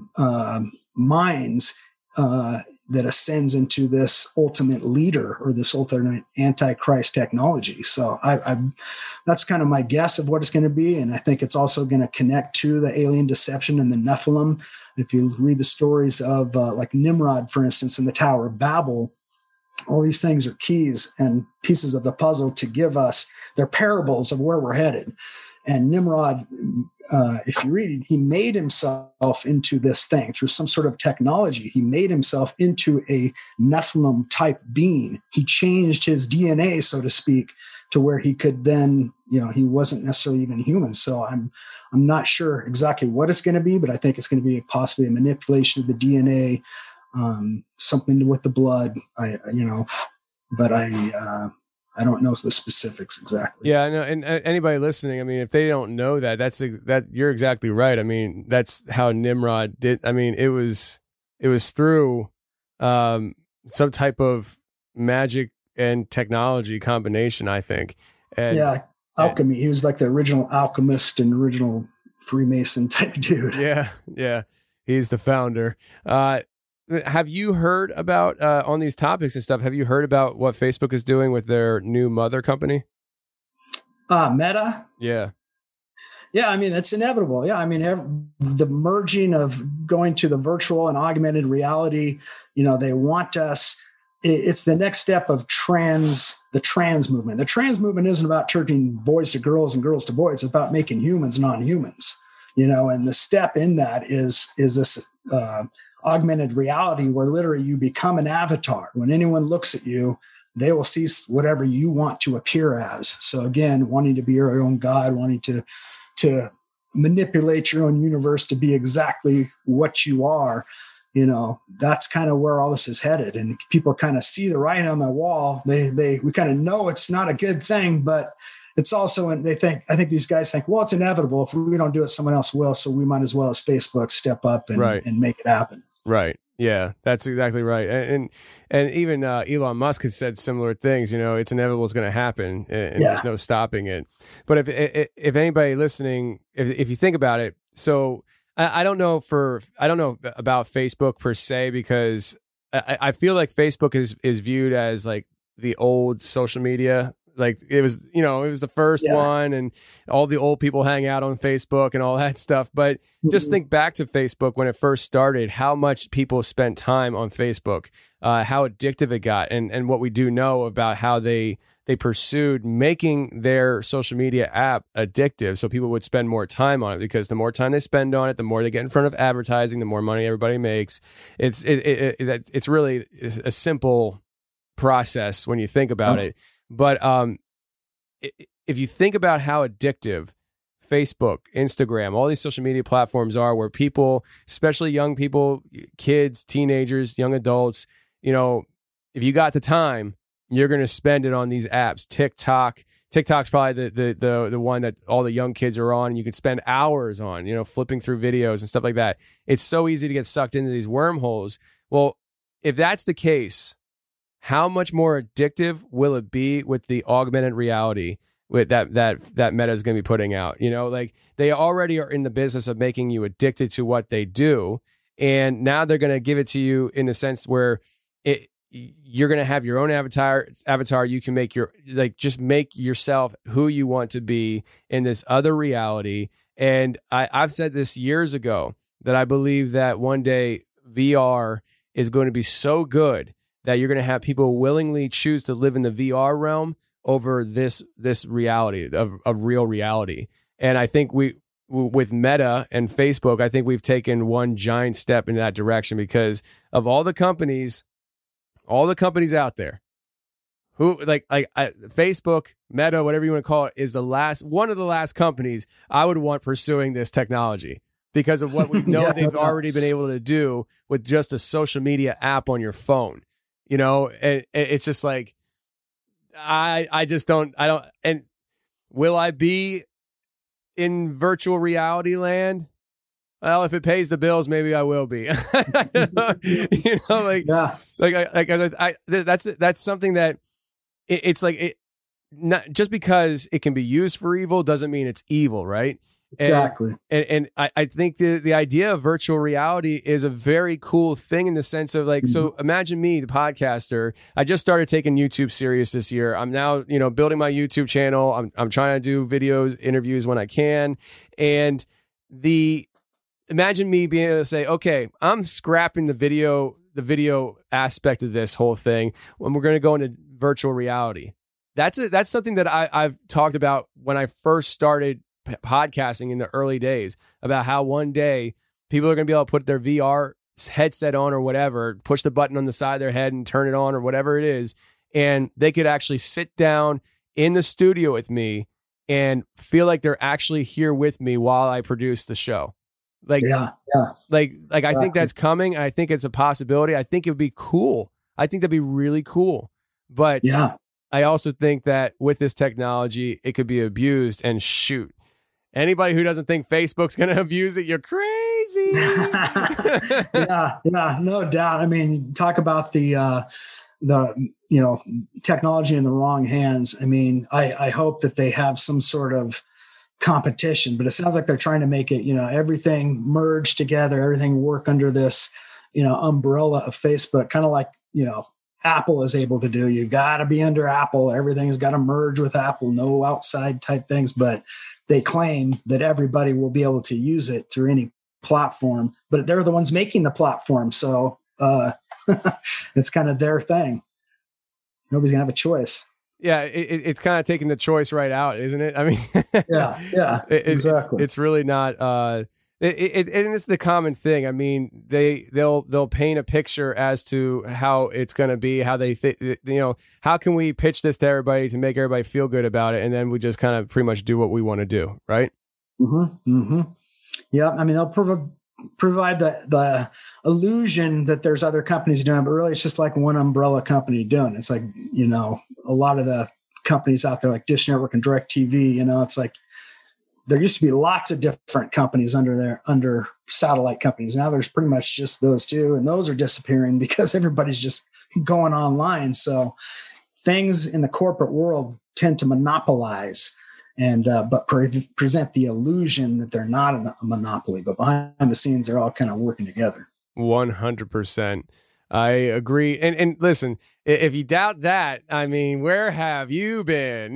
minds that ascends into this ultimate leader or this ultimate Antichrist technology. So that's kind of my guess of what it's going to be. And I think it's also going to connect to the alien deception and the Nephilim. If you read the stories of like Nimrod, for instance, in the Tower of Babel, all these things are keys and pieces of the puzzle to give us their parables of where we're headed. And Nimrod, if you read it, he made himself into this thing through some sort of technology. He made himself into a Nephilim type being. He changed his DNA, so to speak, to where he could then, he wasn't necessarily even human. So I'm not sure exactly what it's going to be, but I think it's going to be possibly a manipulation of the DNA, something with the blood, but I don't know the specifics exactly. Yeah, I know. And anybody listening, I mean, if they don't know that you're exactly right. I mean, that's how Nimrod did. I mean, it was through some type of magic and technology combination, I think. And, alchemy. He was like the original alchemist and original Freemason type dude. Yeah. He's the founder. Have you heard about, on these topics and stuff, have you heard about what Facebook is doing with their new mother company? Meta? Yeah. Yeah, I mean, it's inevitable. Yeah, I mean, the merging of going to the virtual and augmented reality, they want us. It's the next step of the trans movement. The trans movement isn't about turning boys to girls and girls to boys. It's about making humans non-humans, and the step in that is this augmented reality where literally you become an avatar. When anyone looks at you, they will see whatever you want to appear as. So again, wanting to be your own God, wanting to manipulate your own universe to be exactly what you are. that's kind of where all this is headed. And people kind of see the writing on the wall. We kind of know it's not a good thing, but it's also, and I think these guys think, well, it's inevitable. If we don't do it, someone else will. So we might as well, as Facebook, step up and make it happen. Right. Yeah, that's exactly right. And even Elon Musk has said similar things. It's inevitable, it's going to happen, and there's no stopping it. But if anybody listening, if you think about it, so I don't know about Facebook per se, because I feel like Facebook is viewed as like the old social media. Like it was the first one, and all the old people hang out on Facebook and all that stuff. But just think back to Facebook when it first started, how much people spent time on Facebook, how addictive it got, and what we do know about how they pursued making their social media app addictive, so people would spend more time on it, because the more time they spend on it, the more they get in front of advertising, the more money everybody makes. It's really a simple process when you think about it. But if you think about how addictive Facebook, Instagram, all these social media platforms are, where people, especially young people, kids, teenagers, young adults, if you got the time, you're going to spend it on these apps. TikTok's probably the one that all the young kids are on, and you can spend hours on, flipping through videos and stuff like that. It's so easy to get sucked into these wormholes. Well, if that's the case, how much more addictive will it be with the augmented reality with that Meta is going to be putting out? Like they already are in the business of making you addicted to what they do, and now they're going to give it to you in the sense where you're going to have your own avatar. You can make just make yourself who you want to be in this other reality. And I've said this years ago that I believe that one day VR is going to be so good that you're going to have people willingly choose to live in the VR realm over this reality of real reality. And I think with Meta and Facebook, I think we've taken one giant step in that direction, because of all the companies out there who Facebook, Meta, whatever you want to call it, is one of the last companies I would want pursuing this technology, because of what we know they've already been able to do with just a social media app on your phone. And it's just like, I don't, and will I be in virtual reality land? Well, if it pays the bills, maybe I will be. That's something that it's like, not just because it can be used for evil doesn't mean it's evil, right? Exactly. And I think the idea of virtual reality is a very cool thing, in the sense of like, so imagine me, the podcaster. I just started taking YouTube serious this year. I'm now, building my YouTube channel. I'm trying to do videos, interviews when I can. And imagine me being able to say, okay, I'm scrapping the video aspect of this whole thing when we're going to go into virtual reality. That's something that I've talked about when I first started podcasting in the early days, about how one day people are going to be able to put their VR headset on or whatever, push the button on the side of their head and turn it on or whatever it is, and they could actually sit down in the studio with me and feel like they're actually here with me while I produce the show. Like, exactly. I think that's coming. I think it's a possibility. I think it would be cool. I think that'd be really cool. But I also think that with this technology, it could be abused, and shoot, anybody who doesn't think Facebook's going to abuse it, you're crazy. No doubt. I mean, talk about the technology in the wrong hands. I mean, I hope that they have some sort of competition, but it sounds like they're trying to make it, everything merge together, everything work under this, umbrella of Facebook, kind of like, Apple is able to do. You've got to be under Apple. Everything's got to merge with Apple, no outside type things, but they claim that everybody will be able to use it through any platform, but they're the ones making the platform. So it's kind of their thing. Nobody's gonna have a choice. Yeah, it's kind of taking the choice right out, isn't it? I mean, exactly. It's really not. And it's the common thing. I mean, they'll paint a picture as to how it's going to be, how they how can we pitch this to everybody to make everybody feel good about it, and then we just kind of pretty much do what we want to do, right? Yeah, I mean, they'll provide the illusion that there's other companies doing, but really it's just like one umbrella company doing it. It's like, a lot of the companies out there like Dish Network and DirecTV, it's like there used to be lots of different companies under satellite companies. Now there's pretty much just those two, and those are disappearing because everybody's just going online. So things in the corporate world tend to monopolize but present the illusion that they're not a monopoly, but behind the scenes, they're all kind of working together. 100%. I agree. And listen, if you doubt that, I mean, where have you been?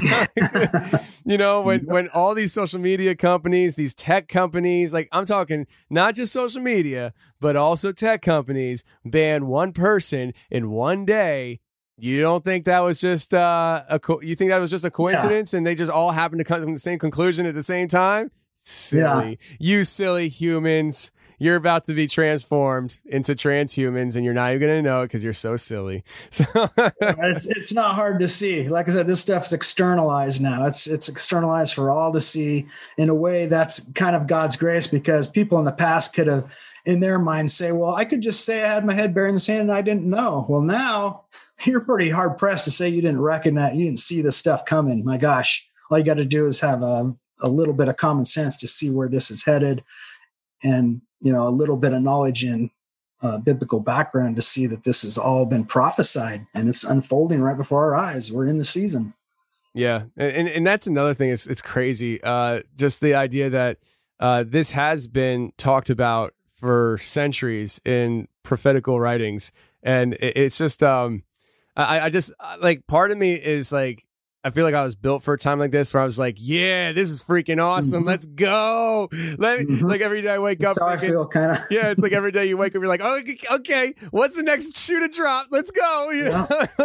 When all these social media companies, these tech companies, like I'm talking not just social media, but also tech companies ban one person in one day. You don't think that was just you think that was just a coincidence and they just all happened to come to the same conclusion at the same time? Silly. Yeah. You silly humans. You're about to be transformed into transhumans, and you're not even going to know it because you're so silly. So it's not hard to see. Like I said, this stuff's externalized now. It's externalized for all to see. In a way, that's kind of God's grace, because people in the past could have, in their mind, say, well, I could just say I had my head buried in the sand and I didn't know. Well, now you're pretty hard pressed to say you didn't recognize, you didn't see this stuff coming. My gosh, all you got to do is have a little bit of common sense to see where this is headed, and a little bit of knowledge in biblical background to see that this has all been prophesied and it's unfolding right before our eyes. We're in the season. Yeah. And that's another thing. It's crazy. Just the idea that this has been talked about for centuries in prophetical writings. And it's just, I just like, part of me is like, I feel like I was built for a time like this where I was like, yeah, this is freaking awesome. Mm-hmm. Let's go. Like every day I wake up. I feel kind of. Yeah, it's like every day you wake up, you're like, oh, okay, what's the next shoe to drop? Let's go.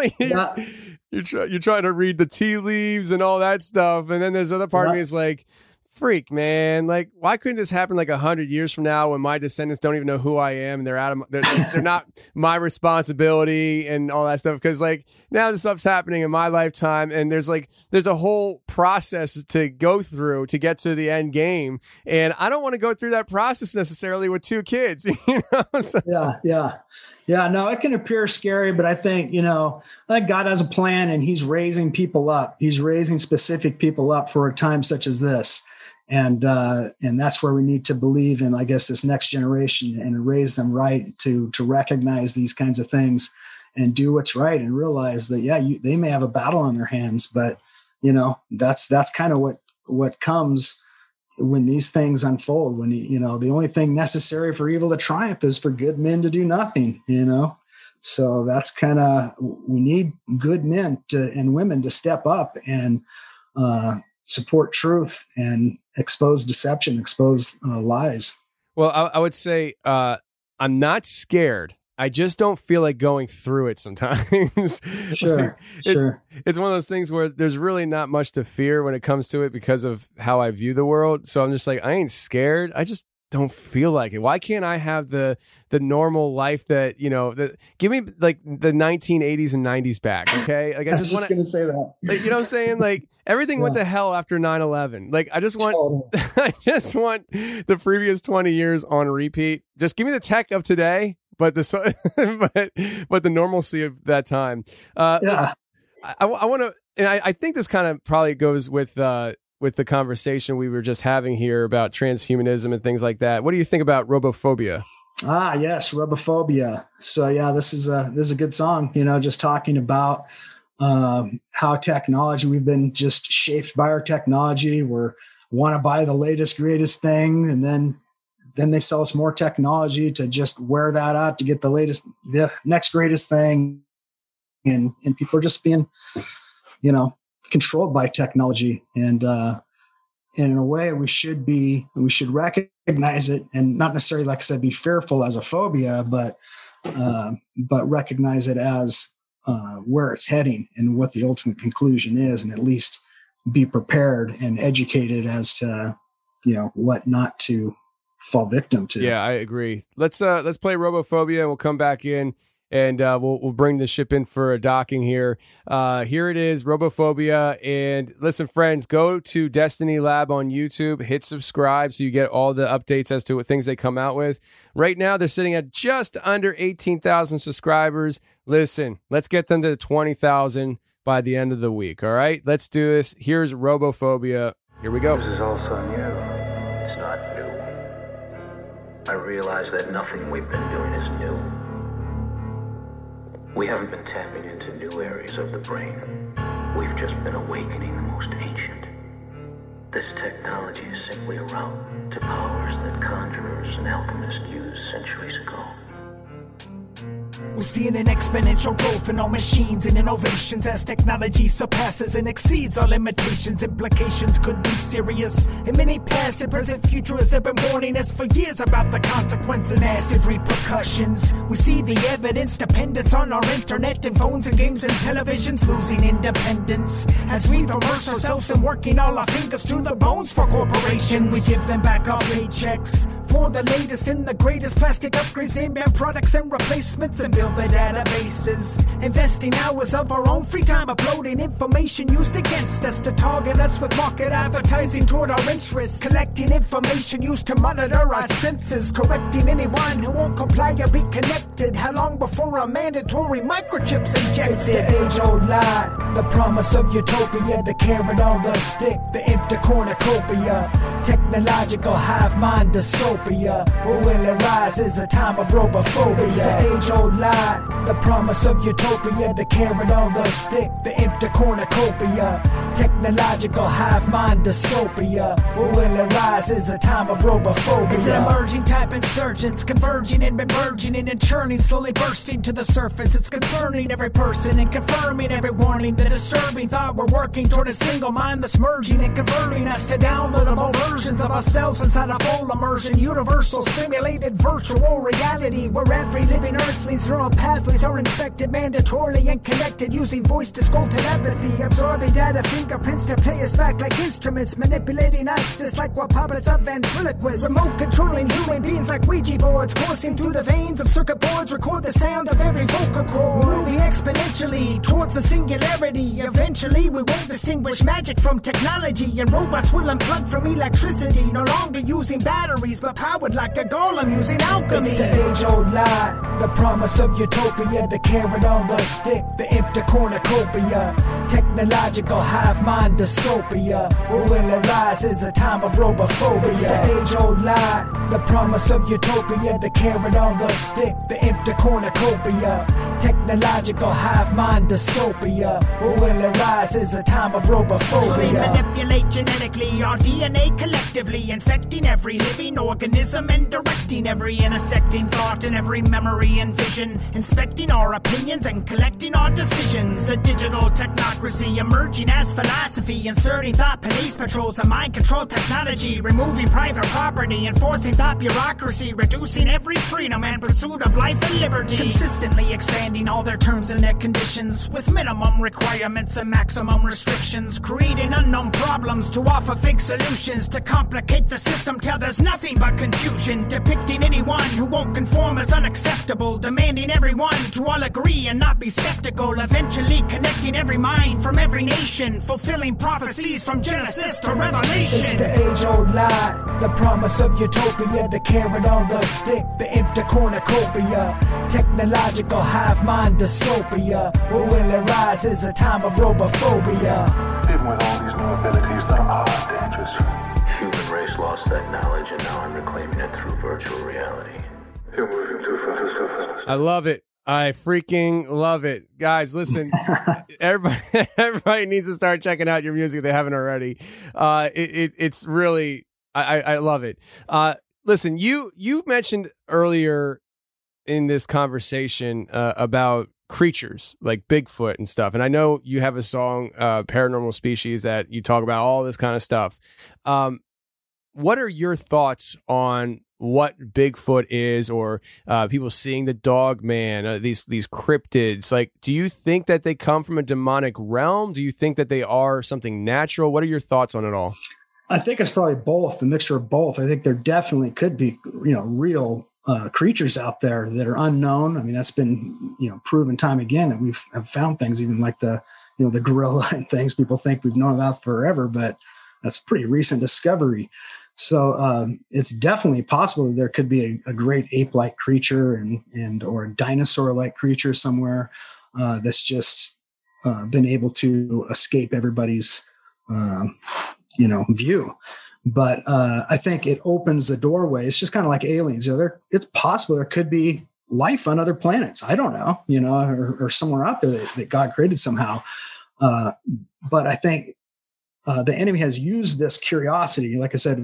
You're trying to read the tea leaves and all that stuff. And then there's other part of me is like, freak, man, like, why couldn't this happen like 100 years from now when my descendants don't even know who I am and they're not my responsibility and all that stuff? Because like now this stuff's happening in my lifetime, and there's a whole process to go through to get to the end game, and I don't want to go through that process necessarily with two kids. So, yeah. No, it can appear scary, but I think God has a plan, and He's raising people up. He's raising specific people up for a time such as this. And that's where we need to believe in, I guess, this next generation and raise them right to recognize these kinds of things and do what's right and realize that, they may have a battle on their hands, but that's kind of what comes when these things unfold, when, the only thing necessary for evil to triumph is for good men to do nothing, So that's kind of, we need good men and women to step up and, support truth and expose deception, expose lies. Well, I would say I'm not scared. I just don't feel like going through it sometimes. Sure. It's one of those things where there's really not much to fear when it comes to it because of how I view the world. So I'm just like, I ain't scared. I just don't feel like it. Why can't I have the normal life that, give me like the 1980s and 90s back. Okay. Like I just want to say that, like, you know what I'm saying? Like everything went to hell after 9/11. Like I just want the previous 20 years on repeat. Just give me the tech of today, but the normalcy of that time. I want to, and I think this kind of probably goes with the conversation we were just having here about transhumanism and things like that. What do you think about Robophobia? Yes, Robophobia. So this is a good song, just talking about how technology, we've been just shaped by our technology. We want to buy the latest, greatest thing. And then they sell us more technology to just wear that out to get the next greatest thing. And people are just being, controlled by technology. And in a way we should recognize it, and not necessarily, like I said, be fearful as a phobia, but recognize it as where it's heading and what the ultimate conclusion is, and at least be prepared and educated as to, what not to fall victim to. Yeah, I agree. Let's play Robophobia, and we'll come back in and we'll bring the ship in for a docking here. Here it is, Robophobia. And listen, friends, go to Destiny Lab on YouTube, hit subscribe so you get all the updates as to what things they come out with. Right now, they're sitting at just under 18,000 subscribers. Listen, let's get them to 20,000 by the end of the week. All right, let's do this. Here's Robophobia. Here we go. This is also new. It's not new. I realize that nothing we've been doing is new. We haven't been tapping into new areas of the brain. We've just been awakening the most ancient. This technology is simply a route to powers that conjurers and alchemists used centuries ago. We're seeing an exponential growth in our machines and innovations as technology surpasses and exceeds our limitations. Implications could be serious. In many past and present futurists have been warning us for years about the consequences. Massive repercussions. We see the evidence, dependence on our internet and phones and games and televisions, losing independence. As we immerse ourselves in working all our fingers through the bones for corporations, we give them back our paychecks for the latest and the greatest plastic upgrades, name brand products and replacements, and build the databases. Investing hours of our own free time uploading information used against us to target us with market advertising toward our interests. Collecting information used to monitor our senses. Correcting anyone who won't comply or be connected. How long before a mandatory microchips injected? It's the age-old lie, the promise of utopia, the carrot on the stick, the empty cornucopia. Technological hive mind dystopia. What will arise is a time of robophobia. It's the age-old lie, the promise of utopia, the carrot on the stick, the empty cornucopia. Technological hive mind dystopia. What will arise is a time of robophobia. It's an emerging type insurgence, converging and emerging and churning, slowly bursting to the surface. It's concerning every person and confirming every warning. The disturbing thought we're working toward a single mind that's merging and converting us to downloadable versions of ourselves inside a full immersion, universal simulated virtual reality where every living earthling's neural pathways are inspected mandatorily and connected using voice to skull telepathy, absorbing data fingerprints to play us back like instruments, manipulating us just like we're puppets of ventriloquists, remote controlling human beings like Ouija boards, coursing through the veins of circuit boards, record the sound of every vocal cord, moving exponentially towards a singularity. Eventually we won't distinguish magic from technology, and robots will unplug from electricity, no longer using batteries but powered like a golem using alchemy. It's the age-old lie, the promise of utopia, the carrot on the stick, the empty cornucopia. Technological hive mind dystopia. What will arise is a time of robophobia. It's the age-old lie, the promise of utopia, the carrot on the stick, the empty cornucopia. Technological hive mind dystopia. What will arise is a time of robophobia. So they manipulate genetically our DNA collectively, infecting every living organism and directing every intersecting thought and every memory and vision, inspecting our opinions and collecting our decisions. A digital technocracy emerging as philosophy, inserting thought police patrols and mind control technology, removing private property, enforcing thought bureaucracy, reducing every freedom and pursuit of life and liberty, consistently expanding all their terms and their conditions with minimum requirements and maximum restrictions, creating unknown problems to offer fake solutions to complicate the system till there's nothing but confusion, depicting anyone who won't conform as unacceptable, demanding everyone to all agree and not be skeptical, eventually connecting every mind from every nation, fulfilling prophecies from Genesis to Revelation. It's the age-old lie, the promise of utopia, the carrot on the stick, the empty cornucopia. Technological hive mind dystopia. What will arise is a time of robophobia. Even with all these new abilities, there are dangers. Human race lost that knowledge, and now I'm reclaiming it through virtual reality. You're moving too fast. I love it. I freaking love it. Guys, listen, everybody needs to start checking out your music if they haven't already. It's really, I love it. Listen, you mentioned earlier in this conversation about creatures like Bigfoot and stuff. And I know you have a song, Paranormal Species, that you talk about all this kind of stuff. What are your thoughts on what Bigfoot is, or people seeing the dog man, these cryptids? Like, do you think that they come from a demonic realm? Do you think that they are something natural? What are your thoughts on it all? I think it's probably both, a mixture of both. I think there definitely could be, real creatures out there that are unknown. I mean, that's been, proven time again that have found things even like the gorilla and things people think we've known about forever, but that's pretty recent discovery. So it's definitely possible that there could be a great ape-like creature and or a dinosaur-like creature somewhere that's just been able to escape everybody's view. But I think it opens the doorway. It's just kind of like aliens. It's possible there could be life on other planets. I don't know, or somewhere out there that God created somehow. But I think the enemy has used this curiosity. Like I said,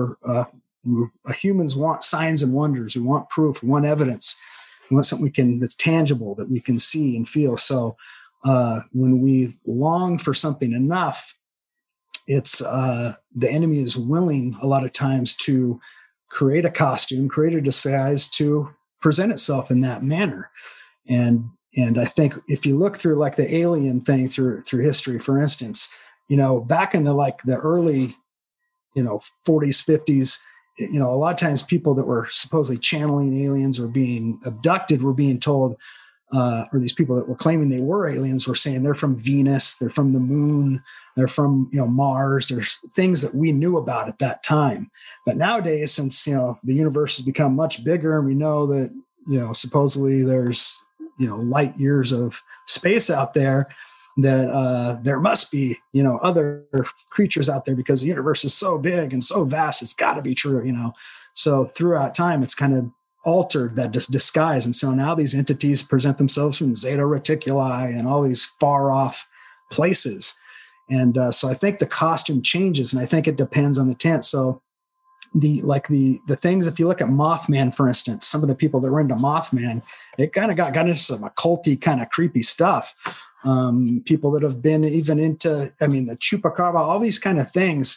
humans want signs and wonders. We want proof. We want evidence. We want something that's tangible that we can see and feel. So when we long for something enough, it's the enemy is willing a lot of times to create a costume, create a disguise to present itself in that manner. And I think if you look through like the alien thing through history, for instance, back in the early, 40s, 50s, a lot of times people that were supposedly channeling aliens or being abducted were being told, or these people that were claiming they were aliens were saying they're from Venus, they're from the moon, they're from, Mars. There's things that we knew about at that time. But nowadays, since, the universe has become much bigger and we know that, supposedly there's, light years of space out there, that there must be, other creatures out there because the universe is so big and so vast. It's got to be true, So throughout time, it's kind of altered that disguise. And so now these entities present themselves from Zeta Reticuli and all these far off places. And so I think the costume changes, and I think it depends on the tent. So the things, if you look at Mothman, for instance, some of the people that were into Mothman, it kind of got into some occulty kind of creepy stuff. People that have been even into, the Chupacabra, all these kind of things.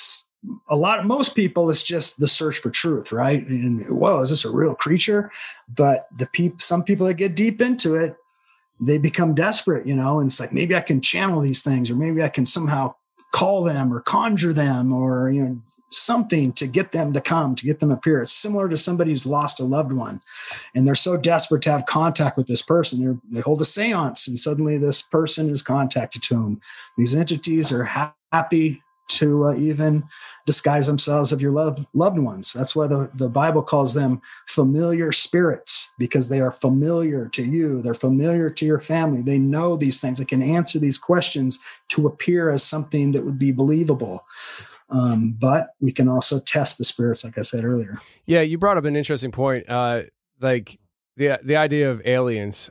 Most people, it's just the search for truth, right? And whoa, is this a real creature? But some people that get deep into it, they become desperate, and it's like, maybe I can channel these things, or maybe I can somehow call them or conjure them, or, something to get them to come, to get them appear. It's similar to somebody who's lost a loved one and they're so desperate to have contact with this person. They hold a seance and suddenly this person is contacted to them. These entities are happy to even disguise themselves of your loved ones. That's why the Bible calls them familiar spirits, because they are familiar to you. They're familiar to your family. They know these things. They can answer these questions to appear as something that would be believable. But we can also test the spirits, like I said earlier. Yeah, you brought up an interesting point, like the idea of aliens.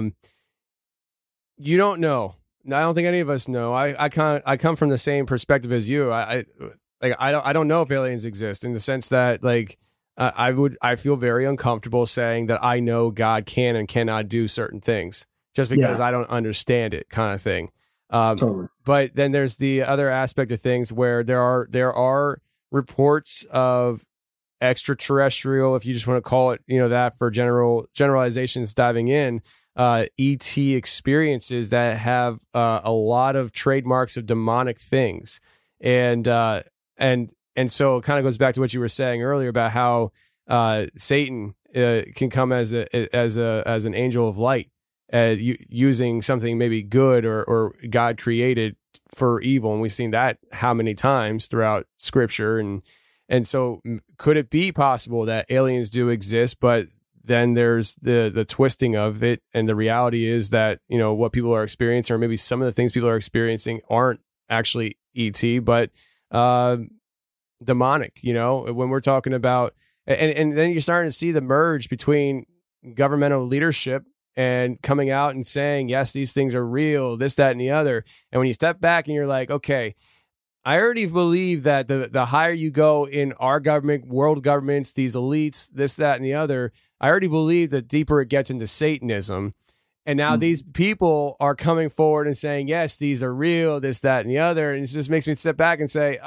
You don't know. I don't think any of us know. I come from the same perspective as you. I don't know if aliens exist, in the sense that I feel very uncomfortable saying that I know God can and cannot do certain things just because I don't understand it, kind of thing. Totally. But then there's the other aspect of things where there are reports of extraterrestrial, if you just want to call it, that for generalizations diving in, ET experiences that have a lot of trademarks of demonic things. And so it kind of goes back to what you were saying earlier about how Satan can come as an angel of light, using something maybe good or God created for evil. And we've seen that how many times throughout scripture. And so could it be possible that aliens do exist, but then there's the twisting of it, and the reality is that, what people are experiencing, or maybe some of the things people are experiencing, aren't actually ET, but demonic, when we're talking about, and then you're starting to see the merge between governmental leadership and coming out and saying, yes, these things are real, this, that, and the other. And when you step back and you're like, okay, I already believe that the higher you go in our government, world governments, these elites, this, that, and the other, I already believe that deeper it gets into Satanism. And now these people are coming forward and saying, yes, these are real, this, that, and the other. And it just makes me step back and say,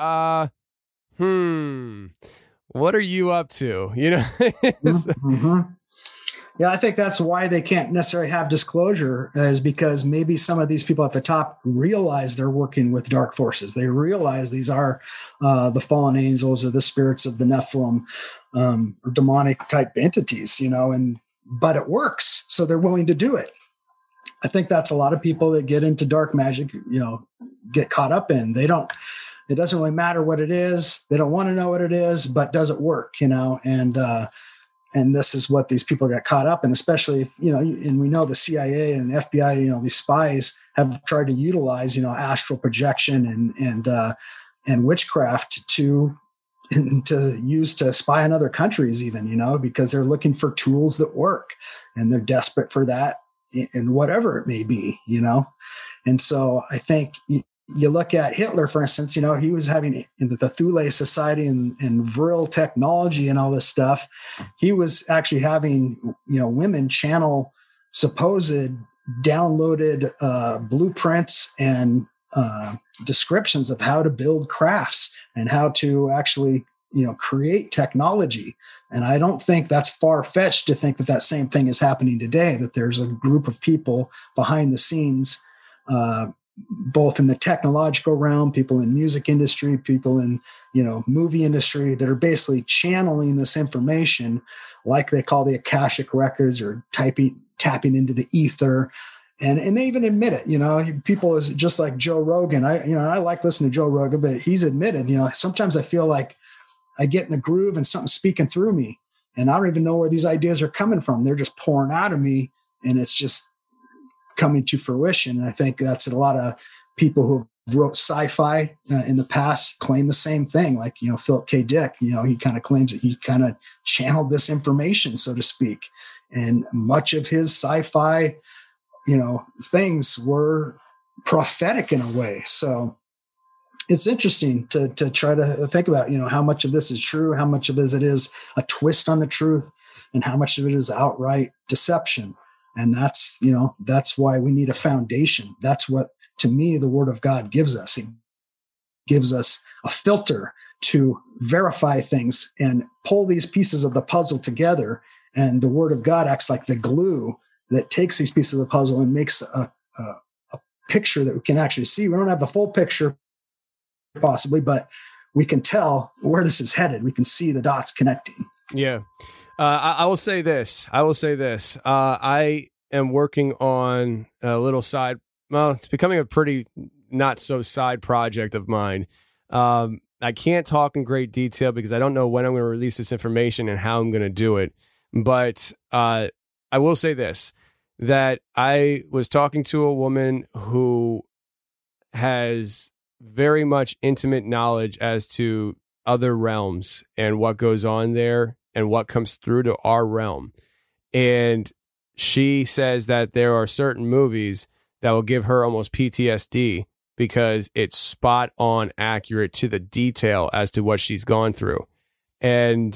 what are you up to? Yeah, I think that's why they can't necessarily have disclosure, is because maybe some of these people at the top realize they're working with dark forces. They realize these are the fallen angels or the spirits of the Nephilim, or demonic type entities, but it works. So they're willing to do it. I think that's a lot of people that get into dark magic, get caught up in. It doesn't really matter what it is. They don't want to know what it is, but does it work, and this is what these people got caught up in, especially if, and we know the CIA and FBI, these spies have tried to utilize, astral projection and witchcraft to use to spy on other countries even, because they're looking for tools that work and they're desperate for that in whatever it may be, And so I think you look at Hitler, for instance, he was having in the Thule Society and Vril technology and all this stuff. He was actually having, women channel supposed downloaded blueprints and descriptions of how to build crafts and how to actually, create technology. And I don't think that's far-fetched to think that same thing is happening today, that there's a group of people behind the scenes, both in the technological realm, people in music industry, people in, movie industry, that are basically channeling this information, like they call the Akashic records, or tapping into the ether. And they even admit it, people is just like Joe Rogan. I like listening to Joe Rogan, but he's admitted, sometimes I feel like I get in the groove and something's speaking through me and I don't even know where these ideas are coming from. They're just pouring out of me and it's just coming to fruition. And I think that's a lot of people who wrote sci-fi in the past claim the same thing. Like, Philip K. Dick, he kind of claims that he kind of channeled this information, so to speak. And much of his sci-fi, things were prophetic in a way. So it's interesting to try to think about, how much of this is true, how much of it is a twist on the truth, and how much of it is outright deception. And that's why we need a foundation. That's what, to me, the Word of God gives us. It gives us a filter to verify things and pull these pieces of the puzzle together. And the Word of God acts like the glue that takes these pieces of the puzzle and makes a picture that we can actually see. We don't have the full picture, possibly, but we can tell where this is headed. We can see the dots connecting. Yeah. I will say this. I am working on a little side. Well, it's becoming a pretty not so side project of mine. I can't talk in great detail because I don't know when I'm going to release this information and how I'm going to do it. But I will say this, that I was talking to a woman who has very much intimate knowledge as to other realms and what goes on there and what comes through to our realm. And she says that there are certain movies that will give her almost PTSD because it's spot on accurate to the detail as to what she's gone through. And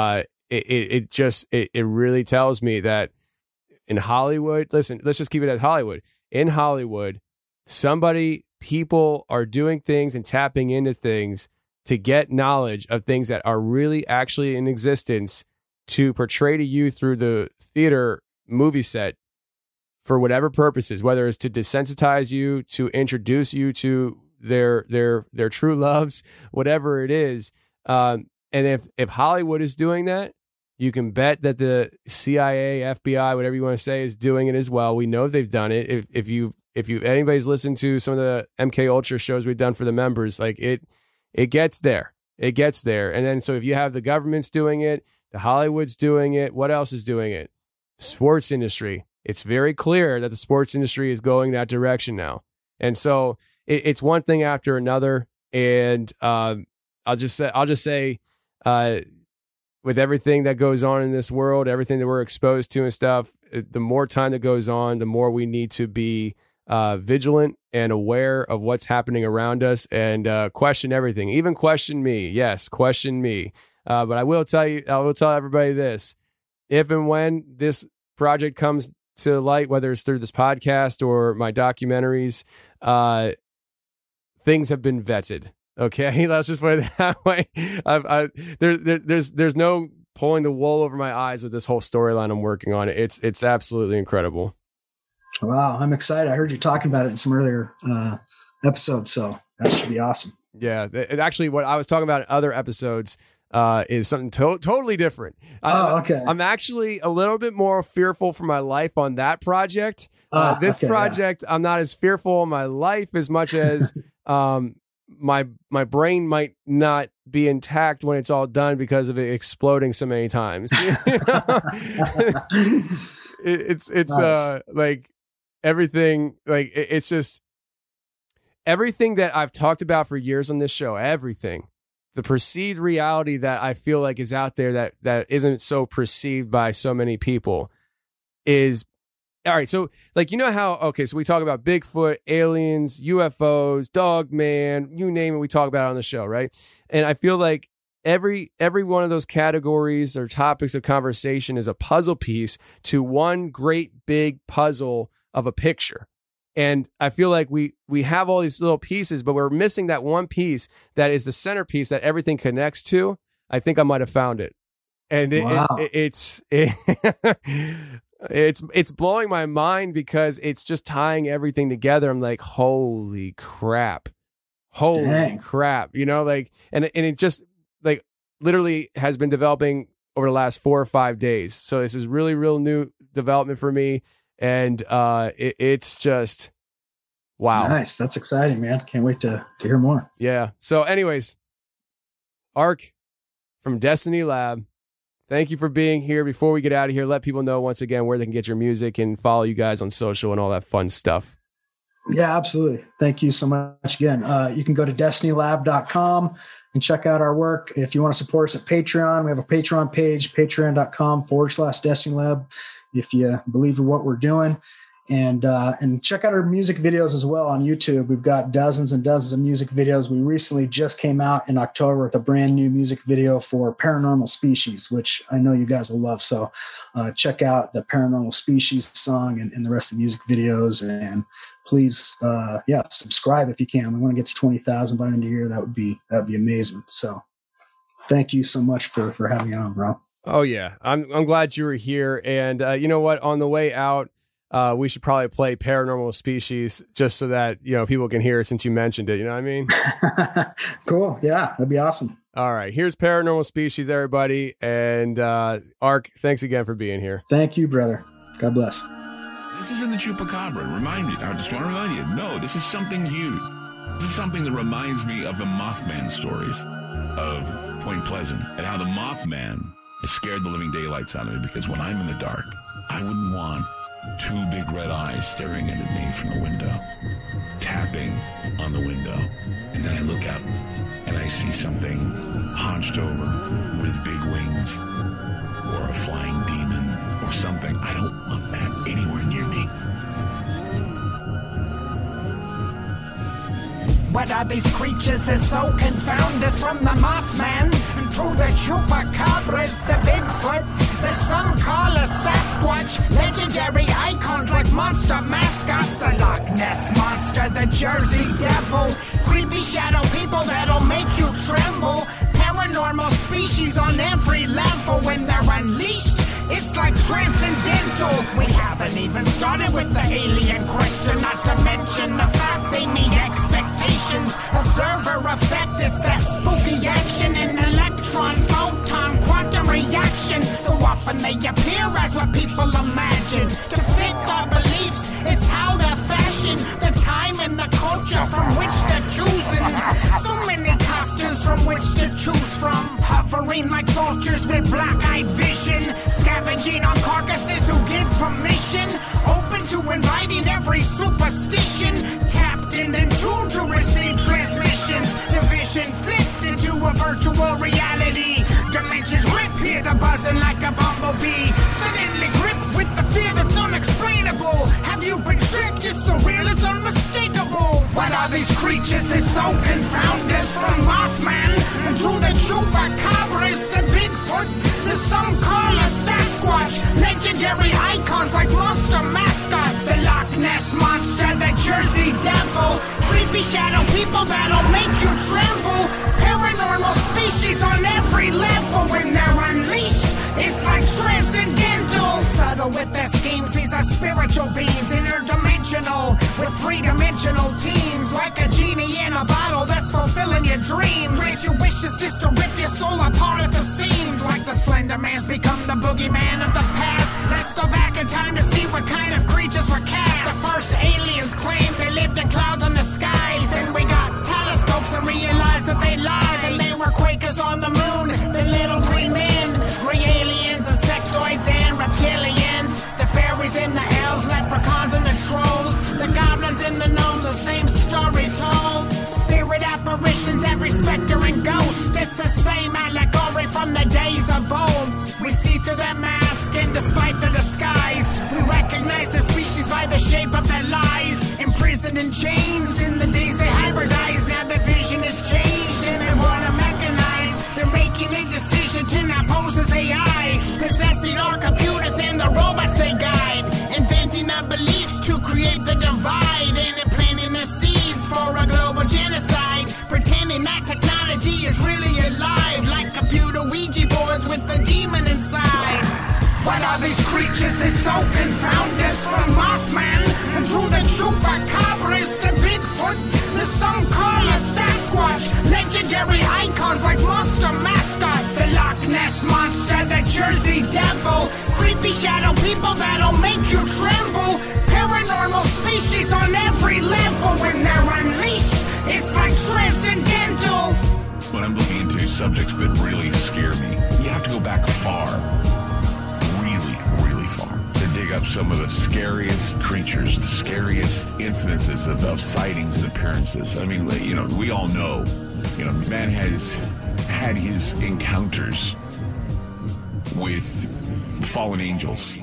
it really tells me that in Hollywood, listen, let's just keep it at Hollywood. In Hollywood, people are doing things and tapping into things to get knowledge of things that are really actually in existence to portray to you through the theater movie set for whatever purposes, whether it's to desensitize you, to introduce you to their true loves, whatever it is. And if Hollywood is doing that, you can bet that the CIA, FBI, whatever you want to say, is doing it as well. We know they've done it. If anybody's listened to some of the MK Ultra shows we've done for the members, like it gets there. It gets there. And then so if you have the government's doing it, the Hollywood's doing it, what else is doing it? Sports industry. It's very clear that the sports industry is going that direction now. And so it's one thing after another. And I'll just say, with everything that goes on in this world, everything that we're exposed to and stuff, the more time that goes on, the more we need to be vigilant and aware of what's happening around us and question everything. Even question me. Yes, question me. But I will tell everybody this. If and when this project comes to light, whether it's through this podcast or my documentaries, things have been vetted. Okay, let's just put it that way. There's no pulling the wool over my eyes with this whole storyline I'm working on. It's absolutely incredible. Wow, I'm excited. I heard you talking about it in some earlier episodes, so that should be awesome. Yeah, it actually, what I was talking about in other episodes is something totally different. Okay. I'm actually a little bit more fearful for my life on that project. This project, I'm not as fearful in my life as much as my brain might not be intact when it's all done because of it exploding so many times. It's nice. Like everything, like it's just everything that I've talked about for years on this show, everything. The perceived reality that I feel like is out there that isn't so perceived by so many people is, all right, so like, you know how, okay, so we talk about Bigfoot, aliens, UFOs, Dogman, you name it, we talk about it on the show, right? And I feel like every one of those categories or topics of conversation is a puzzle piece to one great big puzzle of a picture. And I feel like we have all these little pieces, but we're missing that one piece that is the centerpiece that everything connects to. I think I might have found it. And it's blowing my mind because it's just tying everything together. I'm like, holy crap. Holy crap. You know, like, and it just like literally has been developing over the last 4 or 5 days. So this is really real new development for me. And it's just, wow. Nice. That's exciting, man. Can't wait to hear more. Yeah. So anyways, Ark from Destiny Lab, thank you for being here. Before we get out of here, let people know once again where they can get your music and follow you guys on social and all that fun stuff. Yeah, absolutely. Thank you so much again. You can go to destinylab.com and check out our work. If you want to support us at Patreon, we have a Patreon page, patreon.com/DestinyLab. If you believe in what we're doing, and check out our music videos as well on YouTube. We've got dozens and dozens of music videos. We recently just came out in October with a brand new music video for Paranormal Species, which I know you guys will love. So check out the Paranormal Species song and the rest of the music videos. And please, subscribe if you can. We want to get to 20,000 by the end of the year. That would be amazing. So thank you so much for having me on, bro. Oh yeah, I'm glad you were here, and you know what? On the way out, we should probably play Paranormal Species just so that people can hear it since you mentioned it. You know what I mean? Cool. Yeah, that'd be awesome. All right, here's Paranormal Species, everybody, and Ark, thanks again for being here. Thank you, brother. God bless. This isn't the Chupacabra. I just want to remind you. No, this is something huge. This is something that reminds me of the Mothman stories of Point Pleasant and how the Mothman it scared the living daylights out of me, because when I'm in the dark, I wouldn't want 2 big red eyes staring at me from the window, tapping on the window. And then I look out and I see something hunched over with big wings, or a flying demon or something. I don't want that anywhere near me. What are these creatures that so confound us? From the Mothman to the Chupacabras, the Bigfoot, the some call us Sasquatch, legendary icons like monster mascots, the Loch Ness Monster, the Jersey Devil, creepy shadow people that'll make you tremble, paranormal species on every level. When they're unleashed, it's like transcendental. We haven't even started with the alien question, not to mention the fact they meet expectations. Observer effect, it's that spooky action, an electron, photon, quantum reaction. So often they appear as what people imagine. To fit our beliefs, it's how they're fashioned, the time and the culture from which they're choosing. So many costumes from which to choose from, hovering like vultures with black-eyed vision, scavenging on carcasses who give permission, open to inviting every superstition, tapped in and tuned to receive transmissions. The vision flipped into a virtual reality. Dimensions rip, hear the buzzing like a bumblebee. Suddenly gripped with the fear that's unexplainable. Have you been tricked? It's surreal, it's unmistakable. What are these creatures that so confound us? From Mothman to the Chupacabras, the Bigfoot, the some call us Sasquatch, legendary icons like monster mascots, the Loch Ness Monster, the Jersey Devil, creepy shadow people that'll make you tremble, paranormal species on every level. When they're unleashed, their schemes. These are spiritual beings, interdimensional, with three-dimensional teams. Like a genie in a bottle that's fulfilling your dreams. Grant your wishes just to rip your soul apart at the seams. Like the Slender Man's become the boogeyman of the past. Let's go back in time to see what kind of creatures were cast. The first aliens claimed they lived in clouds on the skies. Then we got telescopes and realized that they lied. And they were Quakers on the moon, the little green men. Gray aliens, insectoids, and reptilians. The fairies and the elves, leprechauns and the trolls. The goblins and the gnomes, the same stories told. Spirit apparitions, every specter and ghost. It's the same allegory from the days of old. We see through their mask, and despite the disguise, we recognize the species by the shape of their lies. Imprisoned in chains, in the days they hybridize. Now their vision is changed, and they wanna mechanize. They're making a decision to now pose as AI, possessing our computers and the robots they guide, inventing our beliefs to create the divide, and they're planting the seeds for a global genocide, pretending that technology is really alive, like computer Ouija boards with the demon inside. What are these creatures that so confound us? From Mothman and through the Chupacabras, the Bigfoot, the some call a Sasquatch, legendary icons like monster mascots, the Loch Ness Monster, the Jersey Devil, creepy shadow people that'll make you tremble, paranormal species on every level. When they're unleashed, it's like transcendental. When I'm looking into subjects that really scare me, you have to go back far. Really far to dig up some of the scariest creatures, the scariest incidences of sightings and appearances. I mean, we all know, man has had his encounters with fallen angels.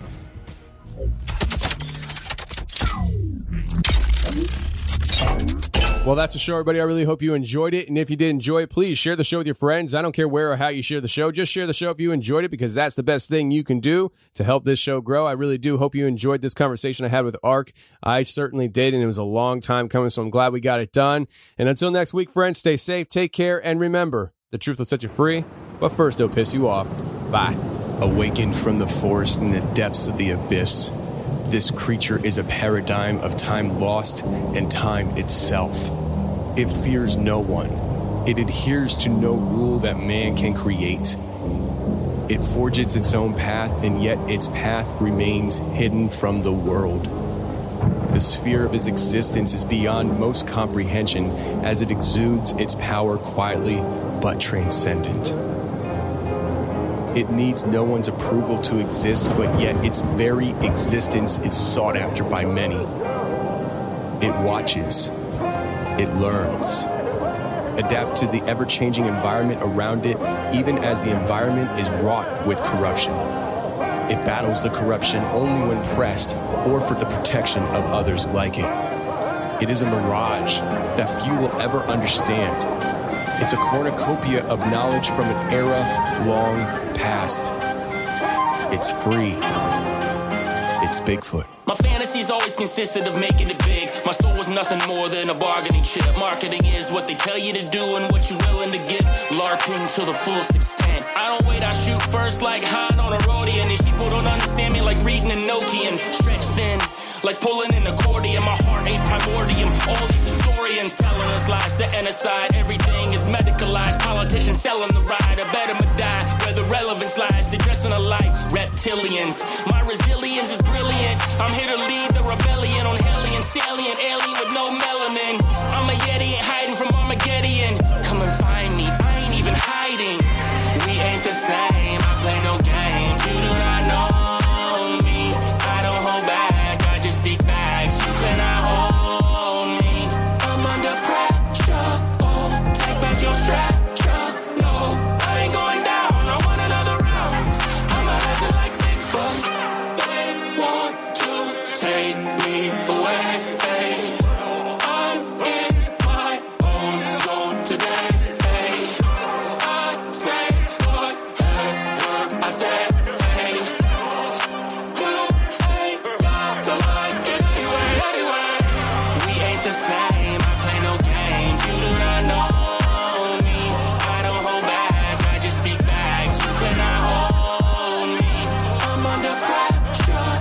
Well, that's the show, everybody. I really hope you enjoyed it. And if you did enjoy it, please share the show with your friends. I don't care where or how you share the show. Just share the show if you enjoyed it, because that's the best thing you can do to help this show grow. I really do hope you enjoyed this conversation I had with Ark. I certainly did, and it was a long time coming, so I'm glad we got it done. And until next week, friends, stay safe, take care, and remember, the truth will set you free, but first it'll piss you off. Bye. Awakened from the forest in the depths of the abyss, this creature is a paradigm of time lost and time itself. It fears no one. It adheres to no rule that man can create. It forges its own path, and yet its path remains hidden from the world. The sphere of its existence is beyond most comprehension, as it exudes its power quietly but transcendent. It needs no one's approval to exist, but yet its very existence is sought after by many. It watches. It learns. Adapts to the ever-changing environment around it, even as the environment is wrought with corruption. It battles the corruption only when pressed or for the protection of others like it. It is a mirage that few will ever understand. It's a cornucopia of knowledge from an era long past. It's free. It's Bigfoot. My fantasies always consisted of making it big. My soul was nothing more than a bargaining chip. Marketing is what they tell you to do and what you're willing to give. LARPing to the fullest extent. I don't wait, I shoot first like Han on a Rodian. These people don't understand me like reading a Nokian. Stretched thin, like pulling an accordion. My heart ain't primordium. All these historians telling us lies, setting aside. Everything is medicalized. Politicians selling the ride. I bet 'em a die where the relevance lies. They dressing alike reptilians. My resilience is brilliant. I'm here to lead the rebellion on Hellion, salient, alien with no melanin. I'm a Yeti, ain't hiding from Armageddon. Come and find me, I ain't even hiding. We ain't the same, I play no games. You do not know me, I don't hold back, I just speak facts. You cannot hold me, I'm under pressure. Oh, take back your structure. No, I ain't going down, I want another round. I'm a legend like Bigfoot. They want to take me away. I'm in my own zone today. I say whatever I say. You ain't got to like it anyway. We ain't the same. I play no games. You do not know me. I don't hold back. I just speak facts. You cannot hold me. I'm under pressure.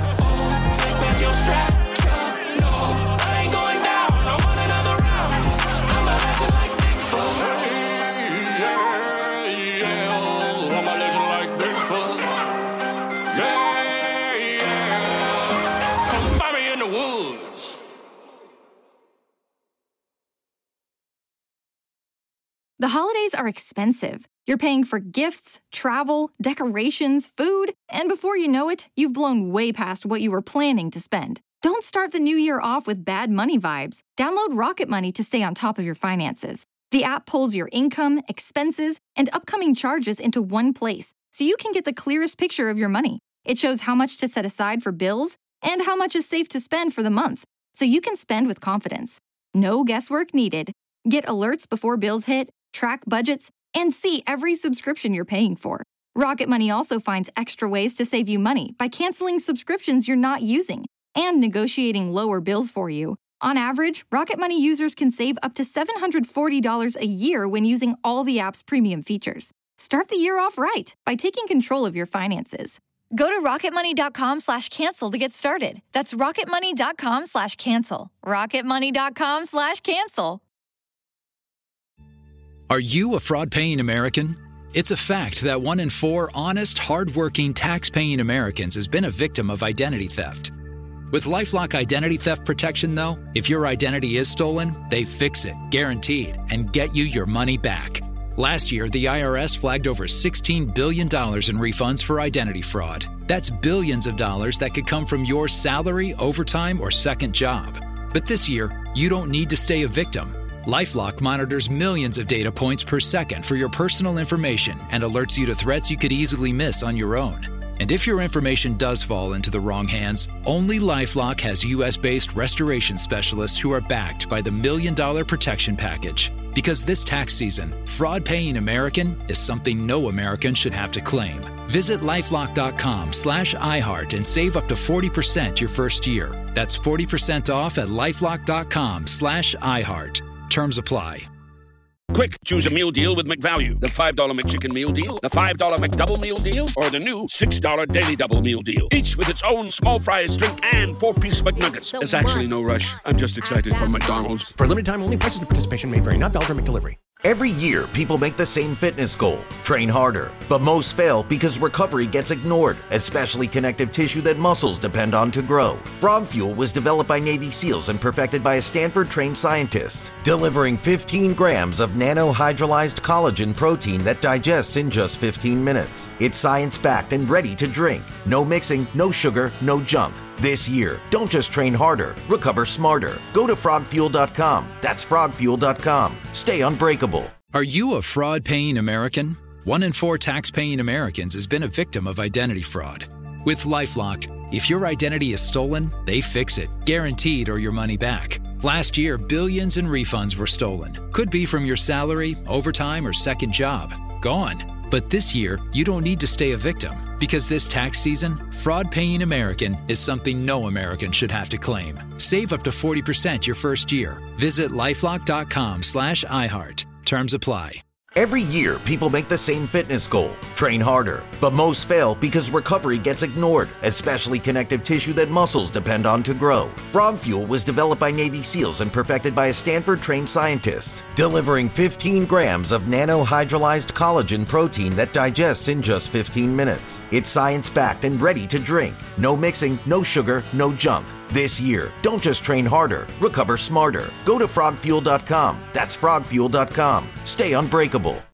The holidays are expensive. You're paying for gifts, travel, decorations, food, and before you know it, you've blown way past what you were planning to spend. Don't start the new year off with bad money vibes. Download Rocket Money to stay on top of your finances. The app pulls your income, expenses, and upcoming charges into one place, so you can get the clearest picture of your money. It shows how much to set aside for bills and how much is safe to spend for the month, so you can spend with confidence. No guesswork needed. Get alerts before bills hit, track budgets, and see every subscription you're paying for. Rocket Money also finds extra ways to save you money by canceling subscriptions you're not using and negotiating lower bills for you. On average, Rocket Money users can save up to $740 a year when using all the app's premium features. Start the year off right by taking control of your finances. Go to rocketmoney.com/cancel to get started. That's rocketmoney.com/cancel. rocketmoney.com/cancel. Are you a fraud-paying American? It's a fact that 1 in 4 honest, hard-working, tax-paying Americans has been a victim of identity theft. With LifeLock Identity Theft Protection, though, if your identity is stolen, they fix it, guaranteed, and get you your money back. Last year, the IRS flagged over $16 billion in refunds for identity fraud. That's billions of dollars that could come from your salary, overtime, or second job. But this year, you don't need to stay a victim. LifeLock monitors millions of data points per second for your personal information and alerts you to threats you could easily miss on your own. And if your information does fall into the wrong hands, only LifeLock has U.S.-based restoration specialists who are backed by the $1 Million Protection Package. Because this tax season, fraud-paying American is something no American should have to claim. Visit LifeLock.com/iHeart and save up to 40% your first year. That's 40% off at LifeLock.com/iHeart. Terms apply. Quick, choose a meal deal with McValue. The $5 McChicken meal deal, the $5 McDouble meal deal, or the new $6 Daily Double meal deal. Each with its own small fries, drink, and 4-piece McNuggets. There's actually no rush. I'm just excited for McDonald's. For limited time only, prices and participation may vary. Not valid for McDelivery. Every year, people make the same fitness goal, train harder. But most fail because recovery gets ignored, especially connective tissue that muscles depend on to grow. Frog Fuel was developed by Navy SEALs and perfected by a Stanford-trained scientist, delivering 15 grams of nanohydrolyzed collagen protein that digests in just 15 minutes. It's science-backed and ready to drink. No mixing, no sugar, no junk. This year, don't just train harder, recover smarter. Go to frogfuel.com. That's frogfuel.com. Stay unbreakable. Are you a fraud-paying American? 1 in 4 tax-paying Americans has been a victim of identity fraud. With LifeLock, if your identity is stolen, they fix it, guaranteed, or your money back. Last year, billions in refunds were stolen. Could be from your salary, overtime, or second job. Gone. But this year, you don't need to stay a victim. Because this tax season, fraud-paying American is something no American should have to claim. Save up to 40% your first year. Visit LifeLock.com/iHeart. Terms apply. Every year, people make the same fitness goal, train harder. But most fail because recovery gets ignored, especially connective tissue that muscles depend on to grow. Frog Fuel was developed by Navy SEALs and perfected by a Stanford-trained scientist, delivering 15 grams of nanohydrolyzed collagen protein that digests in just 15 minutes. It's science-backed and ready to drink. No mixing, no sugar, no junk. This year, don't just train harder, recover smarter. Go to frogfuel.com. That's frogfuel.com. Stay unbreakable.